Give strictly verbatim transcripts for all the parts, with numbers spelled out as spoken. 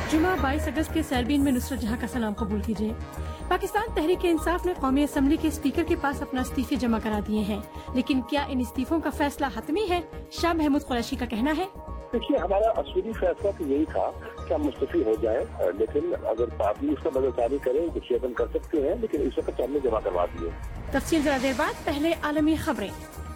जुमा बाईस अगस्त के सर्बियन में नुसरत जहां का सलाम कबूल कीजिए। पाकिस्तान तहरीक इंसाफ ने कौमी असम्बली के स्पीकर के पास अपना इस्तीफे जमा करा दिए हैं, लेकिन क्या इन इस्तीफों का फैसला हतमी है? शाह महमूद कुरैशी का कहना है, देखिए, हमारा असली फैसला तो यही था कि हम मुस्तफी हो जाए, लेकिन अगर पार्टी उसका नजरसानी करे तो चेयरमैन कर सकते हैं, लेकिन इस वक्त हमने जमा करवा दिए। तफसील जरा देर बाद, पहले आलमी खबरें।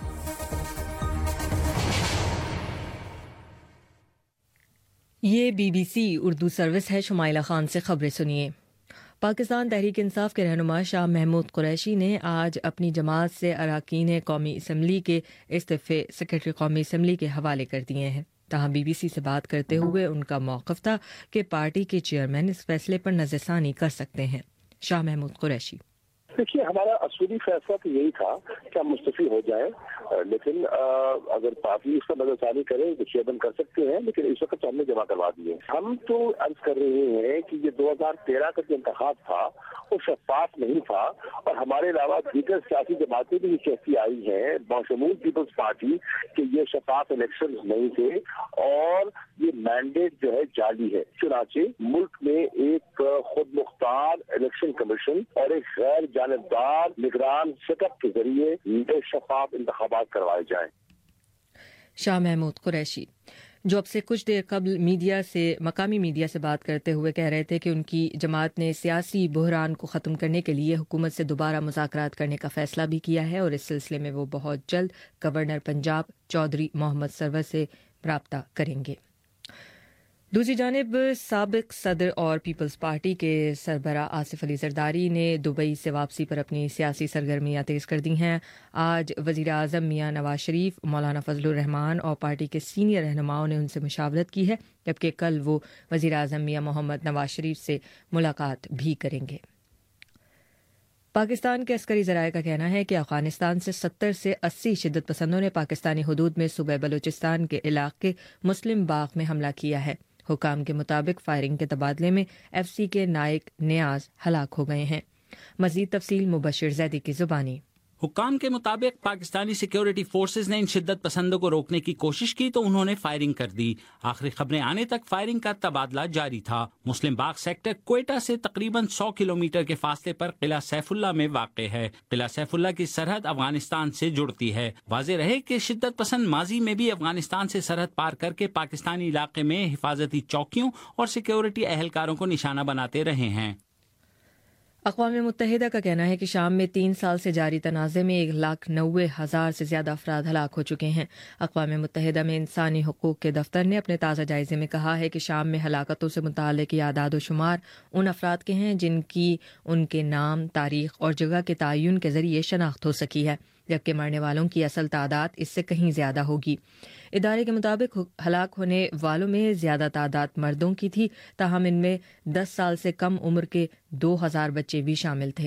ये बीबीसी उर्दू सर्विस है। शुमाइला खान से खबरें सुनिए। पाकिस्तान तहरीक इंसाफ के रहनुमा शाह महमूद कुरैशी ने आज अपनी जमात से अरकान कौमी असम्बली के इस्तीफे सेक्रेटरी कौमी असम्बली के हवाले कर दिए हैं। तहाँ बीबीसी से बात करते हुए उनका मौक़िफ़ था कि पार्टी के चेयरमैन इस फैसले पर नज़रसानी कर सकते हैं। शाह महमूद कुरैशी, देखिए, हमारा असली फैसला तो यही था कि हम मुस्तफी हो जाए, लेकिन अगर पार्टी उसका नजरसानी करे तो चेयरमैन कर सकते हैं, लेकिन इस वक्त हमने जमा करवा दिए। हम तो अर्ज कर रहे हैं कि ये दो हजार तेरह का जो इंतखाब था वो शफाफ नहीं था, और हमारे अलावा दीगर सियासी जमातें भी कहती आई हैं, बाशमूल पीपल्स पार्टी, कि ये शफाफ इलेक्शन नहीं थे और ये मैंडेट जो है जाली है। चुनाचे मुल्क में एक खुद मुख्तार इलेक्शन कमीशन और एक गैर जानबदार निगरान सेटअप के जरिए नए शफाफ इंतखाबात करवाए जाएं। शाह महमूद कुरैशी, जो अब से कुछ देर कबल मीडिया से मकामी मीडिया से बात करते हुए कह रहे थे कि उनकी जमात ने सियासी बहरान को ख़त्म करने के लिए हुकूमत से दोबारा मुज़ाकरात करने का फ़ैसला भी किया है और इस सिलसिले में वो बहुत जल्द गवर्नर पंजाब चौधरी मोहम्मद सरवर से रब्ता करेंगे। दूसरी जानिब साबिक सदर और पीपल्स पार्टी के सरबराह आसिफ अली जरदारी ने दुबई से वापसी पर अपनी सियासी सरगर्मियां तेज़ कर दी हैं। आज वज़ीर आज़म मियां नवाज शरीफ, मौलाना फजलुर रहमान और पार्टी के सीनियर रहनुमाओं ने उनसे मुशावरत की है, जबकि कल वो वज़ीर आज़म मियां मोहम्मद नवाज शरीफ से मुलाकात भी करेंगे। पाकिस्तान के अस्करी ज़राए का कहना है कि अफगानिस्तान से सत्तर से अस्सी शिद्दत पसंदों ने पाकिस्तानी हुदूद में सूबे बलूचिस्तान के इलाके मुस्लिम बाग में हमला किया है। हुकाम के मुताबिक फायरिंग के तबादले में एफ सी के नायक नियाज हलाक हो गए हैं। मजीद तफसील मुबशिर जैदी की जुबानी। हुकाम के मुताबिक पाकिस्तानी सिक्योरिटी फोर्सेज ने इन शिद्दत पसंदों को रोकने की कोशिश की तो उन्होंने फायरिंग कर दी। आखिरी खबरें आने तक फायरिंग का तबादला जारी था। मुस्लिम बाग सेक्टर क्वेटा से तकरीबन सौ किलोमीटर के फासले पर किला सैफुल्ला में वाक़ है। किला सैफुल्ला की सरहद अफगानिस्तान से जुड़ती है। वाज़ेह रहे कि शिद्दत पसंद माजी में भी अफगानिस्तान से सरहद पार करके पाकिस्तानी इलाके में हिफाजती चौकियों और सिक्योरिटी एहलकारों को निशाना बनाते रहे हैं। अक़वाम मुत्तहिदा का कहना है कि शाम में तीन साल से जारी तनाज़े में एक लाख नब्बे हज़ार से ज़्यादा अफराद हलाक हो चुके हैं। अक़वाम मुत्तहिदा में इंसानी हुकूक के दफ्तर ने अपने ताज़ा जायजे में कहा है कि शाम में हलाकतों से मुताल्लिक़ आदाद व शुमार उन अफराद के हैं जिनकी उनके नाम, तारीख़ और जगह के तयन के ज़रिए शनाख्त हो सकी है, जबकि मरने वालों की असल तादाद इससे कहीं ज़्यादा होगी। इदारे के मुताबिक हलाक होने वालों में ज़्यादा तादाद मर्दों की थी, ताहम इनमें दस साल से कम उम्र के दो हज़ार बच्चे भी शामिल थे।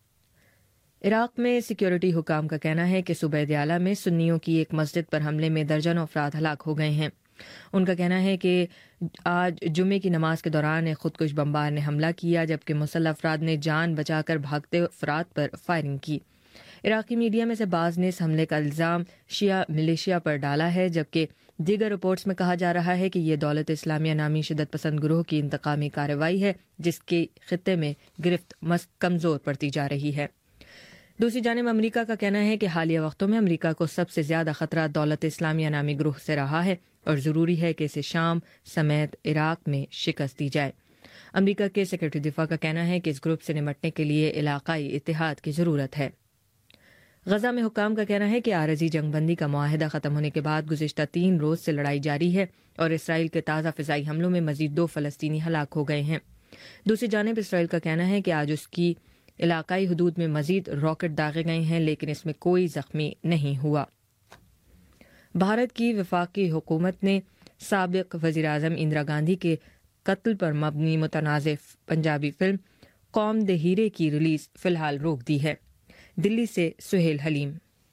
इराक में सिक्योरिटी हुकाम का कहना है कि सूबे दयाला में सुन्नियों की एक मस्जिद पर हमले में दर्जनों अफराद हलाक हो गए हैं। उनका कहना है कि आज जुम्मे की नमाज के दौरान एक खुदकुश बमबार ने हमला किया, जबकि मुसल्लह अफराद ने जान बचाकर भागते अफराद पर फायरिंग की। इराकी मीडिया में से बाज़ ने इस हमले का इल्ज़ाम शिया मिलिशिया पर डाला है, जबकि दीगर रिपोर्ट्स में कहा जा रहा है कि यह दौलत इस्लामिया नामी शिद्दत पसंद गिरोह की इंतकामी कार्रवाई है, जिसके खित्ते में गिरफ्त कमज़ोर पड़ती जा रही है। दूसरी जानिब अमरीका का कहना है कि हालिया वक्तों में अमरीका को सबसे ज़्यादा खतरा दौलत इस्लामिया नामी गिरोह से रहा है और ज़रूरी है कि इसे शाम समेत इराक में शिकस्त दी जाए। अमरीका के सेक्रेटरी दिफा का कहना है कि इस ग्रुप से निमटने के लिए इलाकाई इत्तेहाद की ज़रूरत है। गजा में हुकाम का कहना है कि आरजी जंगबंदी का मुआहदा ख़त्म होने के बाद गुज़िश्ता तीन रोज़ से लड़ाई जारी है और इसराइल के ताज़ा फ़िज़ाई हमलों में मज़ीद दो फ़लस्तीनी हलाक हो गए हैं। दूसरी जानिब इसराइल का कहना है कि आज उसकी इलाकाई हदूद में मज़ीद रॉकेट दागे गए हैं, लेकिन इसमें कोई ज़ख्मी नहीं हुआ। भारत की वफाकी हुकूमत ने साबिक़ वज़ीर आज़म इंदिरा गांधी के कत्ल पर मबनी मुतनाज़िफ़ पंजाबी फिल्म कौम दे हीरे की रिलीज़ फ़िलहाल रोक दी है। दिल्ली से सुहेल हलीम।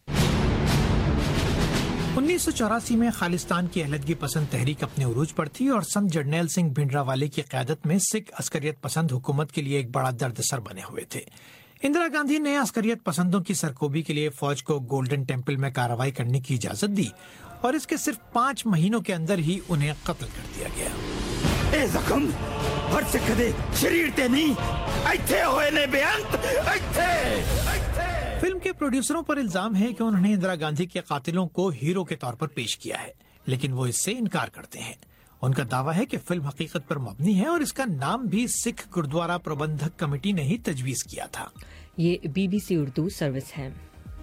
उन्नीस सौ चौरासी में खालिस्तान की अहलदगी पसंद तहरीक अपने उरूज पर थी और संत जरनैल सिंह भिंडरावाले की क़यादत में सिख अस्करियत पसंद हुकूमत के लिए एक बड़ा दर्दसर बने हुए थे। इंदिरा गांधी ने अस्करियत पसंदों की सरकोबी के लिए फौज को गोल्डन टेम्पल में कार्रवाई करने की इजाजत दी और इसके सिर्फ पाँच महीनों के अंदर ही उन्हें कत्ल कर दिया गया। یہ زخم ہر سے کدے شریر تے نہیں ایتھے ہوئے نے بیانت ایتھے. فلم کے پروڈیوسروں پر الزام ہے کہ انہوں نے اندرا گاندھی کے قاتلوں کو ہیرو کے طور پر پیش کیا ہے، لیکن وہ اس سے انکار کرتے ہیں. ان کا دعویٰ ہے کہ فلم حقیقت پر مبنی ہے اور اس کا نام بھی سکھ گردوارا پربندھک کمیٹی نے ہی تجویز کیا تھا. یہ B B C Urdu service ہے.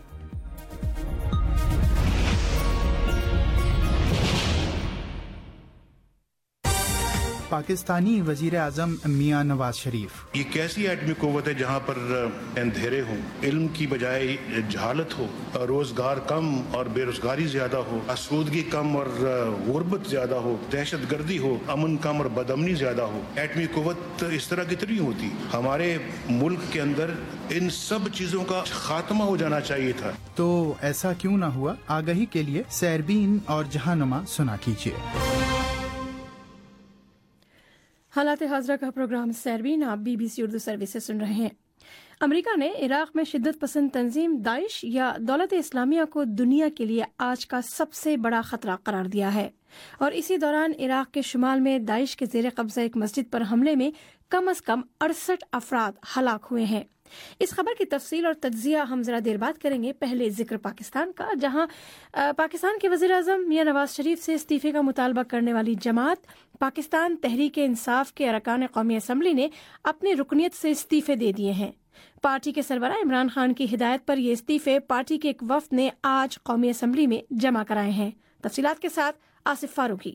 پاکستانی وزیر اعظم میاں نواز شریف. یہ کیسی ایٹمی قوت ہے جہاں پر اندھیرے ہوں، علم کی بجائے جہالت ہو، روزگار کم اور بے روزگاری زیادہ ہو، آسودگی کم اور غربت زیادہ ہو، دہشت گردی ہو، امن کم اور بدامنی زیادہ ہو. ایٹمی قوت اس طرح کتنی ہوتی؟ ہمارے ملک کے اندر ان سب چیزوں کا خاتمہ ہو جانا چاہیے تھا. تو ایسا کیوں نہ ہوا؟ آگہی کے لیے سیربین اور جہانما سنا کیجیے. حالات حاضرہ کا پروگرام سیربین آپ B B C Urdu service سے سن رہے ہیں. امریکہ نے عراق میں شدت پسند تنظیم داعش یا دولت اسلامیہ کو دنیا کے لیے آج کا سب سے بڑا خطرہ قرار دیا ہے، اور اسی دوران عراق کے شمال میں داعش کے زیر قبضہ ایک مسجد پر حملے میں کم از کم اڑسٹھ افراد ہلاک ہوئے ہیں. اس خبر کی تفصیل اور تجزیہ ہم ذرا دیر بعد کریں گے. پہلے ذکر پاکستان کا، جہاں پاکستان کے وزیر اعظم میاں نواز شریف سے استعفے کا مطالبہ کرنے والی جماعت پاکستان تحریک انصاف کے ارکان قومی اسمبلی نے اپنی رکنیت سے استعفے دے دیے ہیں. پارٹی کے سربراہ عمران خان کی ہدایت پر یہ استعفے پارٹی کے ایک وفد نے آج قومی اسمبلی میں جمع کرائے ہیں. تفصیلات کے ساتھ آصف فاروقی.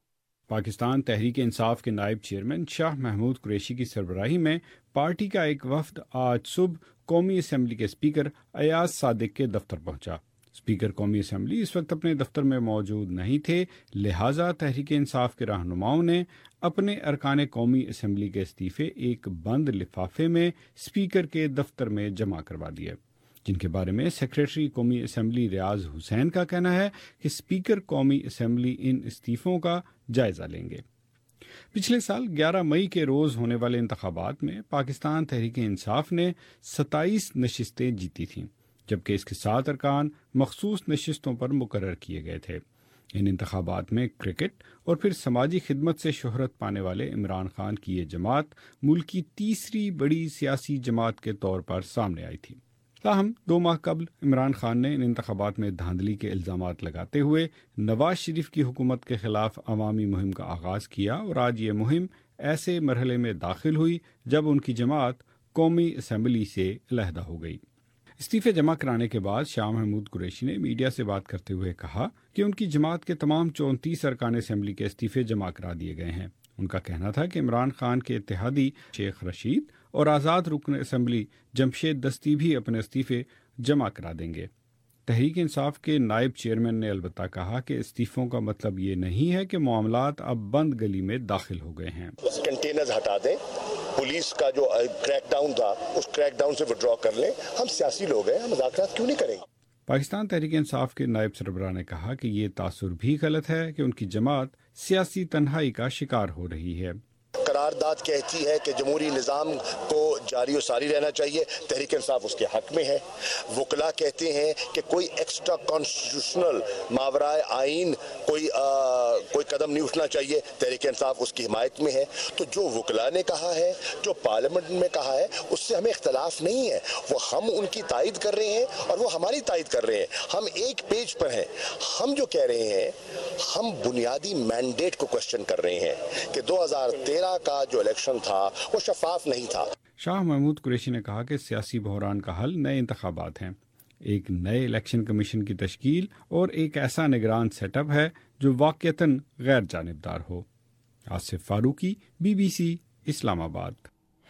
پاکستان تحریک انصاف کے نائب چیئرمین شاہ محمود قریشی کی سربراہی میں پارٹی کا ایک وفد آج صبح قومی اسمبلی کے اسپیکر ایاز صادق کے دفتر پہنچا. اسپیکر قومی اسمبلی اس وقت اپنے دفتر میں موجود نہیں تھے، لہٰذا تحریک انصاف کے رہنماؤں نے اپنے ارکان قومی اسمبلی کے استعفے ایک بند لفافے میں اسپیکر کے دفتر میں جمع کروا دیے، جن کے بارے میں سیکریٹری قومی اسمبلی ریاض حسین کا کہنا ہے کہ اسپیکر قومی اسمبلی ان استعفوں کا جائزہ لیں گے. پچھلے سال گیارہ مئی کے روز ہونے والے انتخابات میں پاکستان تحریک انصاف نے ستائیس نشستیں جیتی تھیں، جبکہ اس کے سات ارکان مخصوص نشستوں پر مقرر کیے گئے تھے. ان انتخابات میں کرکٹ اور پھر سماجی خدمت سے شہرت پانے والے عمران خان کی یہ جماعت ملک کی تیسری بڑی سیاسی جماعت کے طور پر سامنے آئی تھی. تاہم دو ماہ قبل عمران خان نے ان انتخابات میں دھاندلی کے الزامات لگاتے ہوئے نواز شریف کی حکومت کے خلاف عوامی مہم کا آغاز کیا، اور آج یہ مہم ایسے مرحلے میں داخل ہوئی جب ان کی جماعت قومی اسمبلی سے علیحدہ ہو گئی. استعفے جمع کرانے کے بعد شاہ محمود قریشی نے میڈیا سے بات کرتے ہوئے کہا کہ ان کی جماعت کے تمام چونتیس ارکان اسمبلی کے استعفے جمع کرا دیے گئے ہیں. ان کا کہنا تھا کہ عمران خان کے اتحادی شیخ رشید اور آزاد رکن اسمبلی جمشید دستی بھی اپنے استعفے جمع کرا دیں گے. تحریک انصاف کے نائب چیئرمین نے البتہ کہا کہ استعفوں کا مطلب یہ نہیں ہے کہ معاملات اب بند گلی میں داخل ہو گئے ہیں. کنٹینرز ہٹا دیں، پولیس کا جو کریک ڈاؤن تھا اس کریک ڈاؤن سے وڈرا کر لیں. ہم سیاسی لوگ ہیں، ہم مذاکرات کیوں نہیں کریں گے؟ پاکستان تحریک انصاف کے نائب سربراہ نے کہا کہ یہ تاثر بھی غلط ہے کہ ان کی جماعت سیاسی تنہائی کا شکار ہو رہی ہے. قرارداد کہتی ہے کہ جمہوری نظام کو جاری و ساری رہنا چاہیے، تحریک انصاف اس کے حق میں ہے. وکلا کہتے ہیں کہ کوئی ایکسٹرا کانسٹیٹیوشنل ماورائے آئین کوئی آ, کوئی قدم نہیں اٹھنا چاہیے، تحریک انصاف اس کی حمایت میں ہے. تو جو وکلا نے کہا ہے، جو پارلیمنٹ میں کہا ہے، اس سے ہمیں اختلاف نہیں ہے. وہ ہم ان کی تائید کر رہے ہیں اور وہ ہماری تائید کر رہے ہیں. ہم ایک پیج پر ہیں. ہم جو کہہ رہے ہیں، ہم بنیادی مینڈیٹ کو کوشچن کر رہے ہیں کہ دو ہزار تیرہ کا جو الیکشن تھا وہ شفاف نہیں تھا. شاہ محمود قریشی نے کہا کہ سیاسی بحران کا حل نئے انتخابات ہیں، ایک نئے الیکشن کمیشن کی تشکیل اور ایک ایسا نگران سیٹ اپ ہے جو واقعتاً غیر جانبدار ہو. Asif Farooqi, B B C, Islamabad.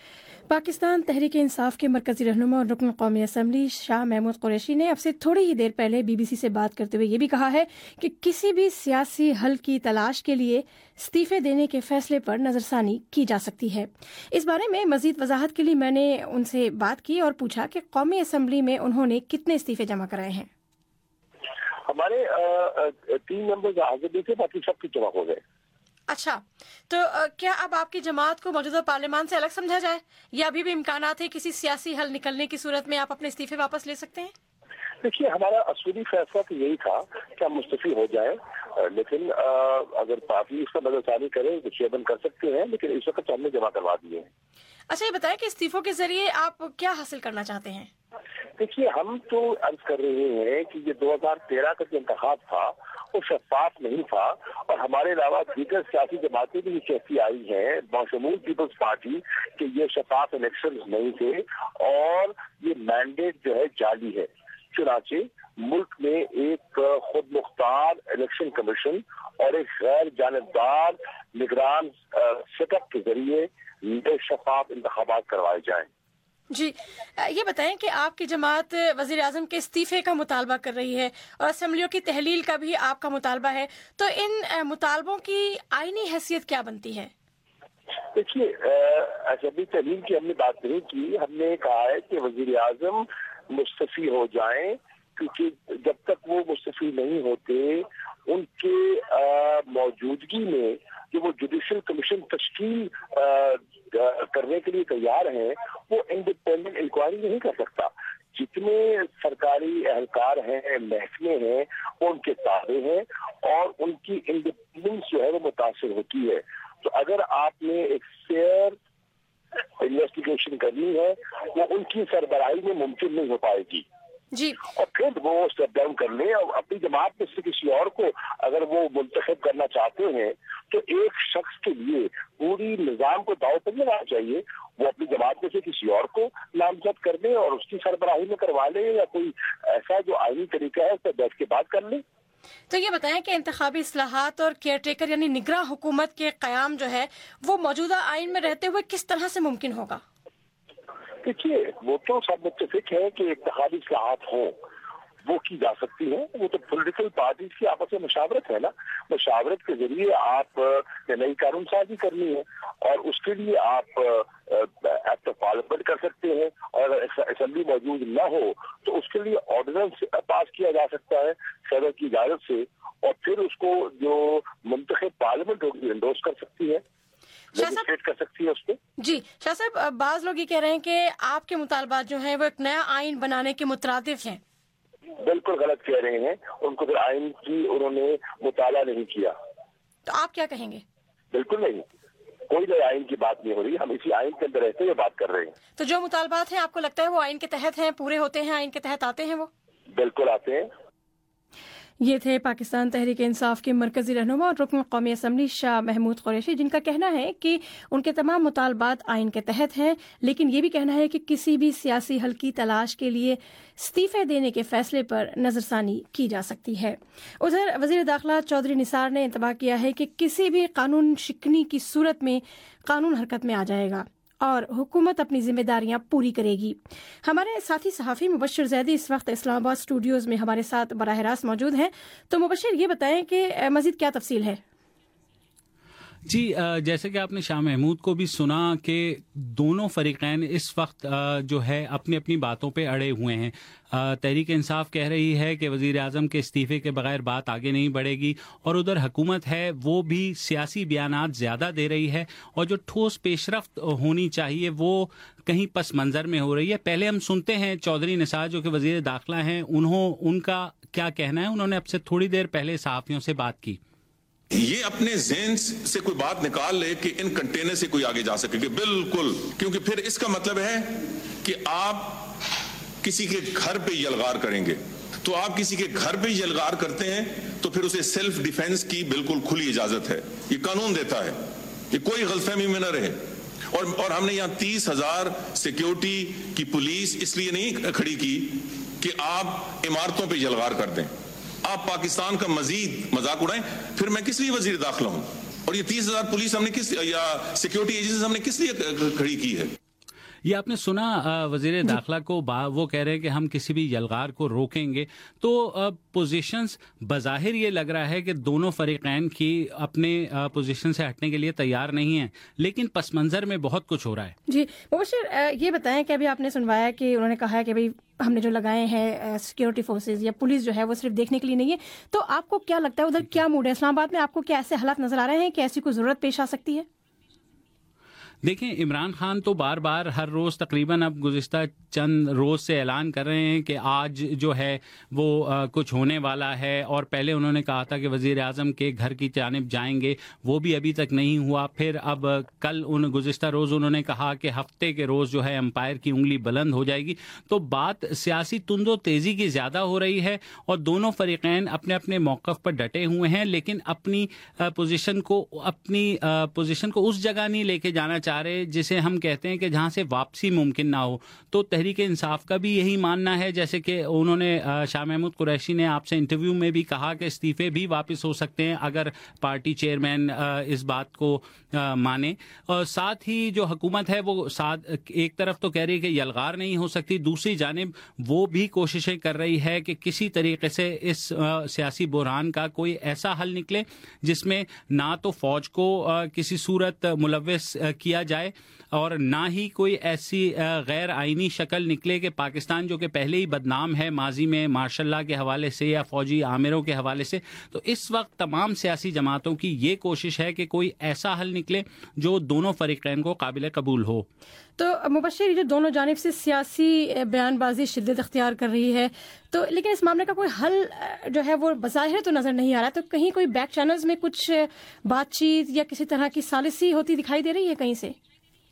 Pakistan Tehreek Insaf کے مرکزی رہنما اور رکن قومی اسمبلی شاہ محمود قریشی نے اب سے تھوڑی ہی دیر پہلے بی بی سی سے بات کرتے ہوئے یہ بھی کہا ہے کہ کسی بھی سیاسی حل کی تلاش کے لیے استعفے دینے کے فیصلے پر نظر ثانی کی جا سکتی ہے. اس بارے میں مزید وضاحت کے لیے میں نے ان سے بات کی اور پوچھا کہ قومی اسمبلی میں انہوں نے کتنے استعفے جمع کرائے ہیں. ہمارے تین ممبرز حاضر بھی تھے، باقی سب کی جمع ہو گئے. اچھا، تو کیا اب آپ کی جماعت کو موجودہ پارلیمان سے الگ سمجھا جائے یا ابھی بھی امکانات ہے کسی سیاسی حل نکلنے کی صورت میں آپ اپنے استعفے واپس لے سکتے ہیں؟ دیکھیے ہمارا اصولی فیصلہ تو یہی تھا کہ ہم مستعفی ہو جائیں، لیکن اگر پارٹی اس کا نظر ثانی کرے تو چیئرمین کر سکتے ہیں، لیکن اس وقت ہم نے جمع کروا دیے ہیں۔ اچھا یہ بتائیں کہ استعفوں کے ذریعے آپ کیا حاصل کرنا چاہتے ہیں؟ دیکھیے ہم تو عرض کر رہے ہیں کہ یہ دو ہزار تیرہ کا جو انتخاب تھا وہ شفاف نہیں تھا، اور ہمارے علاوہ دیگر سیاسی جماعتیں بھی یہ کہتی آئی ہیں بشمول پیپلز پارٹی کہ یہ شفاف الیکشن نہیں تھے اور یہ مینڈیٹ جو ہے جعلی ہے۔ چنانچہ ملک میں ایک خود مختار الیکشن کمیشن اور ایک غیر جانبدار نگران سیٹ اپ کے ذریعے نئے شفاف انتخابات کروائے جائیں۔ جی یہ بتائیں کہ آپ کی جماعت وزیر اعظم کے استعفے کا مطالبہ کر رہی ہے اور اسمبلیوں کی تحلیل کا بھی آپ کا مطالبہ ہے، تو ان مطالبوں کی آئینی حیثیت کیا بنتی ہے؟ دیکھیے اسمبلی تحلیل کی ہم نے بات نہیں کی، ہم نے کہا ہے کہ وزیر اعظم مستعفی ہو جائیں، کیونکہ جب تک وہ مستعفی نہیں ہوتے ان کے موجودگی میں جو وہ جوڈیشل کمیشن تشکیل کرنے کے لیے تیار ہیں وہ انڈیپینڈنٹ انکوائری نہیں کر سکتا۔ جتنے سرکاری اہلکار ہیں، محکمے ہیں، وہ ان کے تابع ہیں اور ان کی انڈیپینڈنس جو ہے وہ متاثر ہوتی ہے۔ تو اگر آپ نے ایک فیئر انویسٹیگیشن کرنی ہے وہ ان کی سربراہی میں ممکن نہیں ہو پائے گی جی، اور پھر وہ اسٹیپ ڈاؤن کر لیں اور اپنی جماعت میں سے کسی اور کو اگر وہ منتخب کرنا چاہتے ہیں تو ایک شخص کے لیے پوری نظام کو داؤ پر لگانا چاہیے، وہ اپنی جماعت میں سے کسی اور کو نامزد کر لیں اور اس کی سربراہی میں کروا لیں، یا کوئی ایسا جو آئینی طریقہ ہے اس پر بیٹھ کے بات کر لیں۔ تو یہ بتائیں کہ انتخابی اصلاحات اور کیئر ٹیکر یعنی نگراں حکومت کے قیام جو ہے وہ موجودہ آئین میں رہتے ہوئے کس طرح سے ممکن ہوگا؟ دیکھیے وہ تو سب متفق ہے کہ انتخابی اصلاحات ہوں، وہ کی جا سکتی ہیں، وہ تو پولیٹیکل پارٹیز کی آپس میں مشاورت ہے نا، مشاورت کے ذریعے آپ نئی قانون سازی کرنی ہے اور اس کے لیے آپ ایکٹ آف پارلیمنٹ کر سکتے ہیں، اور اسمبلی موجود نہ ہو تو اس کے لیے آرڈیننس پاس کیا جا سکتا ہے صدر کی اجازت سے، اور پھر اس کو جو منتخب پارلیمنٹ ہوگی انڈورس کر سکتی ہے، لیجسلیٹ کر سکتی ہے اس پہ۔ جی شاہ صاحب، بعض لوگ یہ کہہ رہے ہیں کہ آپ کے مطالبات جو ہیں وہ ایک نیا آئین بنانے کے مترادف ہیں۔ بالکل غلط کہہ رہے ہیں، ان کو پھر آئین کی انہوں نے مطالعہ نہیں کیا۔ تو آپ کیا کہیں گے؟ بالکل نہیں، کوئی نئے آئین کی بات نہیں ہو رہی، ہم اسی آئین کے اندر رہتے ہوئے بات کر رہے ہیں۔ تو جو مطالبات ہیں آپ کو لگتا ہے وہ آئین کے تحت ہیں، پورے ہوتے ہیں، آئین کے تحت آتے ہیں؟ وہ بالکل آتے ہیں۔ یہ تھے پاکستان تحریک انصاف کے مرکزی رہنما اور رکن قومی اسمبلی شاہ محمود قریشی، جن کا کہنا ہے کہ ان کے تمام مطالبات آئین کے تحت ہیں، لیکن یہ بھی کہنا ہے کہ کسی بھی سیاسی حل کی تلاش کے لیے استعفے دینے کے فیصلے پر نظر ثانی کی جا سکتی ہے۔ ادھر وزیر داخلہ چودھری نثار نے انتباہ کیا ہے کہ کسی بھی قانون شکنی کی صورت میں قانون حرکت میں آ جائے گا اور حکومت اپنی ذمہ داریاں پوری کرے گی۔ ہمارے ساتھی صحافی مبشر زیدی اس وقت اسلام آباد اسٹوڈیوز میں ہمارے ساتھ براہ راست موجود ہیں۔ تو مبشر یہ بتائیں کہ مزید کیا تفصیل ہے؟ جی جیسے کہ آپ نے شاہ محمود کو بھی سنا کہ دونوں فریقین اس وقت جو ہے اپنی اپنی باتوں پہ اڑے ہوئے ہیں۔ تحریک انصاف کہہ رہی ہے کہ وزیر اعظم کے استعفے کے بغیر بات آگے نہیں بڑھے گی، اور ادھر حکومت ہے وہ بھی سیاسی بیانات زیادہ دے رہی ہے اور جو ٹھوس پیش رفت ہونی چاہیے وہ کہیں پس منظر میں ہو رہی ہے۔ پہلے ہم سنتے ہیں چودھری نثار جو کہ وزیر داخلہ ہیں، انہوں ان کا کیا کہنا ہے۔ انہوں نے اب سے تھوڑی دیر پہلے صحافیوں سے بات کی۔ یہ اپنے ذہن سے کوئی بات نکال لے کہ ان کنٹینر سے کوئی آگے جا سکے گا، بالکل، کیونکہ پھر اس کا مطلب ہے کہ آپ کسی کے گھر پہ یلغار کریں گے۔ تو آپ کسی کے گھر پہ یلغار کرتے ہیں تو پھر اسے سیلف ڈیفense کی بالکل کھلی اجازت ہے، یہ قانون دیتا ہے، یہ کوئی غلط فہمی میں نہ رہے۔ اور اور ہم نے یہاں تیس ہزار سیکیورٹی کی پولیس اس لیے نہیں کھڑی کی کہ آپ عمارتوں پہ یلغار کر دیں، آپ پاکستان کا مزید مذاق اڑائیں، پھر میں کس لیے وزیر داخلہ ہوں؟ اور یہ تیس ہزار پولیس ہم نے کس یا سیکیورٹی ایجنسی ہم نے کس لیے کھڑی کی ہے؟ یہ آپ نے سنا وزیر داخلہ کو، وہ کہہ رہے ہیں کہ ہم کسی بھی یلغار کو روکیں گے۔ تو پوزیشنز بظاہر یہ لگ رہا ہے کہ دونوں فریقین کی اپنے پوزیشن سے ہٹنے کے لیے تیار نہیں ہیں، لیکن پس منظر میں بہت کچھ ہو رہا ہے۔ جی مبشر، یہ بتائیں کہ ابھی آپ نے سنوایا کہ انہوں نے کہا ہے کہ بھائی ہم نے جو لگائے ہیں سیکیورٹی فورسز یا پولیس جو ہے وہ صرف دیکھنے کے لیے نہیں ہے، تو آپ کو کیا لگتا ہے ادھر کیا موڈ ہے؟ اسلام آباد میں آپ کو کیا ایسے حالات نظر آ رہے ہیں کہ ایسی کوئی ضرورت پیش آ سکتی ہے؟ دیکھیں عمران خان تو بار بار ہر روز تقریباً اب گزشتہ چند روز سے اعلان کر رہے ہیں کہ آج جو ہے وہ آ, کچھ ہونے والا ہے, اور پہلے انہوں نے کہا تھا کہ وزیر اعظم کے گھر کی جانب جائیں گے, وہ بھی ابھی تک نہیں ہوا. پھر اب کل ان گزشتہ روز انہوں نے کہا کہ ہفتے کے روز جو ہے امپائر کی انگلی بلند ہو جائے گی. تو بات سیاسی تند و تیزی کی زیادہ ہو رہی ہے اور دونوں فریقین اپنے اپنے موقف پر ڈٹے ہوئے ہیں, لیکن اپنی پوزیشن کو اپنی پوزیشن کو اس جگہ نہیں لے کے جانا چاہ رہے جسے ہم کہتے ہیں کہ جہاں سے واپسی ممکن نہ ہو. تو تحریک انصاف کا بھی یہی ماننا ہے, جیسے کہ انہوں نے شاہ محمود قریشی نے آپ سے انٹرویو میں بھی کہا کہ استعفے بھی واپس ہو سکتے ہیں اگر پارٹی چیئرمین اس بات کو مانے. اور ساتھ ہی جو حکومت ہے وہ ساتھ ایک طرف تو کہہ رہی ہے کہ یلغار نہیں ہو سکتی, دوسری جانب وہ بھی کوششیں کر رہی ہے کہ کسی طریقے سے اس سیاسی بحران کا کوئی ایسا حل نکلے جس میں نہ تو فوج کو کسی صورت ملوث کیا جائے اور نہ ہی کوئی ایسی غیر آئینی شکل نکلے کہ پاکستان جو کہ پہلے ہی بدنام ہے ماضی میں مارشل لا کے حوالے سے یا فوجی آمروں کے حوالے سے. تو اس وقت تمام سیاسی جماعتوں کی یہ کوشش ہے کہ کوئی ایسا حل نکلے جو دونوں فریقین کو قابل قبول ہو. تو مبشر جو دونوں جانب سے سیاسی بیان بازی شدت اختیار کر رہی ہے, تو لیکن اس معاملے کا کوئی حل جو ہے وہ بظاہر تو نظر نہیں آ رہا, تو کہیں کوئی بیک چینلز میں کچھ بات چیت یا کسی طرح کی ثالثی ہوتی دکھائی دے رہی ہے کہیں سے؟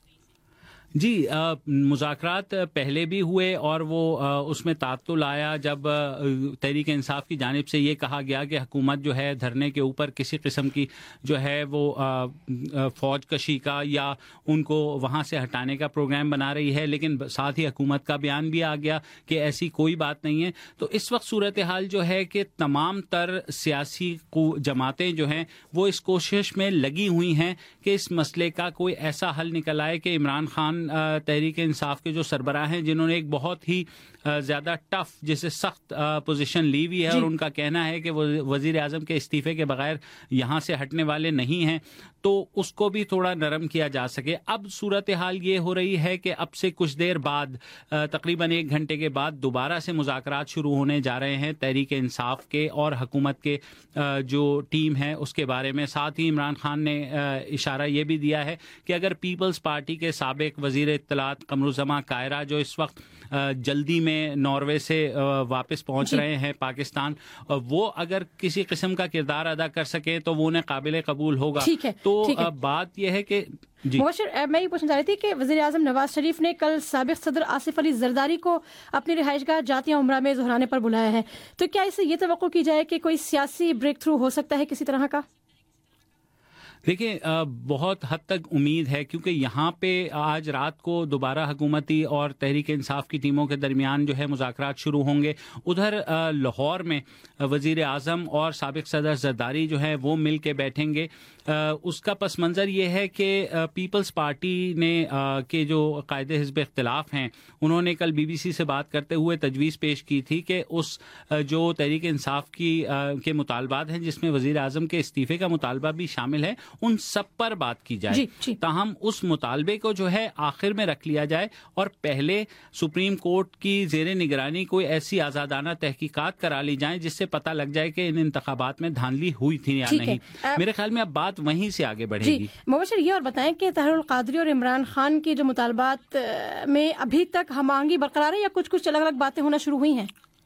جی مذاکرات پہلے بھی ہوئے اور وہ اس میں تعطل آیا جب تحریک انصاف کی جانب سے یہ کہا گیا کہ حکومت جو ہے دھرنے کے اوپر کسی قسم کی جو ہے وہ فوج کشی کا یا ان کو وہاں سے ہٹانے کا پروگرام بنا رہی ہے, لیکن ساتھ ہی حکومت کا بیان بھی آ گیا کہ ایسی کوئی بات نہیں ہے. تو اس وقت صورتحال جو ہے کہ تمام تر سیاسی جماعتیں جو ہیں وہ اس کوشش میں لگی ہوئی ہیں کہ اس مسئلے کا کوئی ایسا حل نکل آئے کہ عمران خان تحریک انصاف کے جو سربراہ ہیں جنہوں نے ایک بہت ہی زیادہ ٹف جسے سخت پوزیشن لی ہوئی ہے اور ان کا کہنا ہے کہ وہ وزیر اعظم کے استعفے کے بغیر یہاں سے ہٹنے والے نہیں ہیں, تو اس کو بھی تھوڑا نرم کیا جا سکے. اب صورتحال یہ ہو رہی ہے کہ اب سے کچھ دیر بعد تقریباً ایک گھنٹے کے بعد دوبارہ سے مذاکرات شروع ہونے جا رہے ہیں تحریک انصاف کے اور حکومت کے جو ٹیم ہے اس کے بارے میں. ساتھ ہی عمران خان نے اشارہ یہ بھی دیا ہے کہ اگر پیپلز پارٹی کے سابق وزیر اطلاعات قمرالزمان کائرہ جو اس وقت جلدی میں ناروے سے واپس پہنچ رہے ہیں پاکستان, وہ اگر کسی قسم کا کردار ادا کر سکیں تو وہ انہیں قابل قبول ہوگا. تو بات یہ ہے کہ جی مبشر میں یہ پوچھنا چاہ رہی تھی کہ وزیر اعظم نواز شریف نے کل سابق صدر آصف علی زرداری کو اپنی رہائش گاہ جاتیہ عمرہ میں ظہرانے پر بلایا ہے, تو کیا اس سے یہ توقع کی جائے کہ کوئی سیاسی بریک تھرو ہو سکتا ہے کسی طرح کا؟ دیکھیں بہت حد تک امید ہے کیونکہ یہاں پہ آج رات کو دوبارہ حکومتی اور تحریک انصاف کی ٹیموں کے درمیان جو ہے مذاکرات شروع ہوں گے. ادھر لاہور میں وزیر اعظم اور سابق صدر زرداری جو ہے وہ مل کے بیٹھیں گے. اس کا پس منظر یہ ہے کہ پیپلز پارٹی نے کے جو قائد حزب اختلاف ہیں انہوں نے کل بی بی سی سے بات کرتے ہوئے تجویز پیش کی تھی کہ اس جو تحریک انصاف کی کے مطالبات ہیں جس میں وزیر اعظم کے استعفے کا مطالبہ بھی شامل ہے ان سب پر بات کی جائے. جی, جی. تاہم اس مطالبے کو جو ہے آخر میں رکھ لیا جائے اور پہلے سپریم کورٹ کی زیر نگرانی کوئی ایسی آزادانہ تحقیقات کرا لی جائیں جس سے پتہ لگ جائے کہ ان انتخابات میں دھاندلی ہوئی تھی یا نہیں. میرے خیال میں اب بات وہیں سے آگے بڑھے گی. مبشر یہ اور بتائیں کہ طاہر القادری اور عمران خان کے جو مطالبات میں ابھی تک ہم آہنگی برقرار ہے یا کچھ کچھ الگ الگ باتیں ہونا شروع ہوئی ہیں؟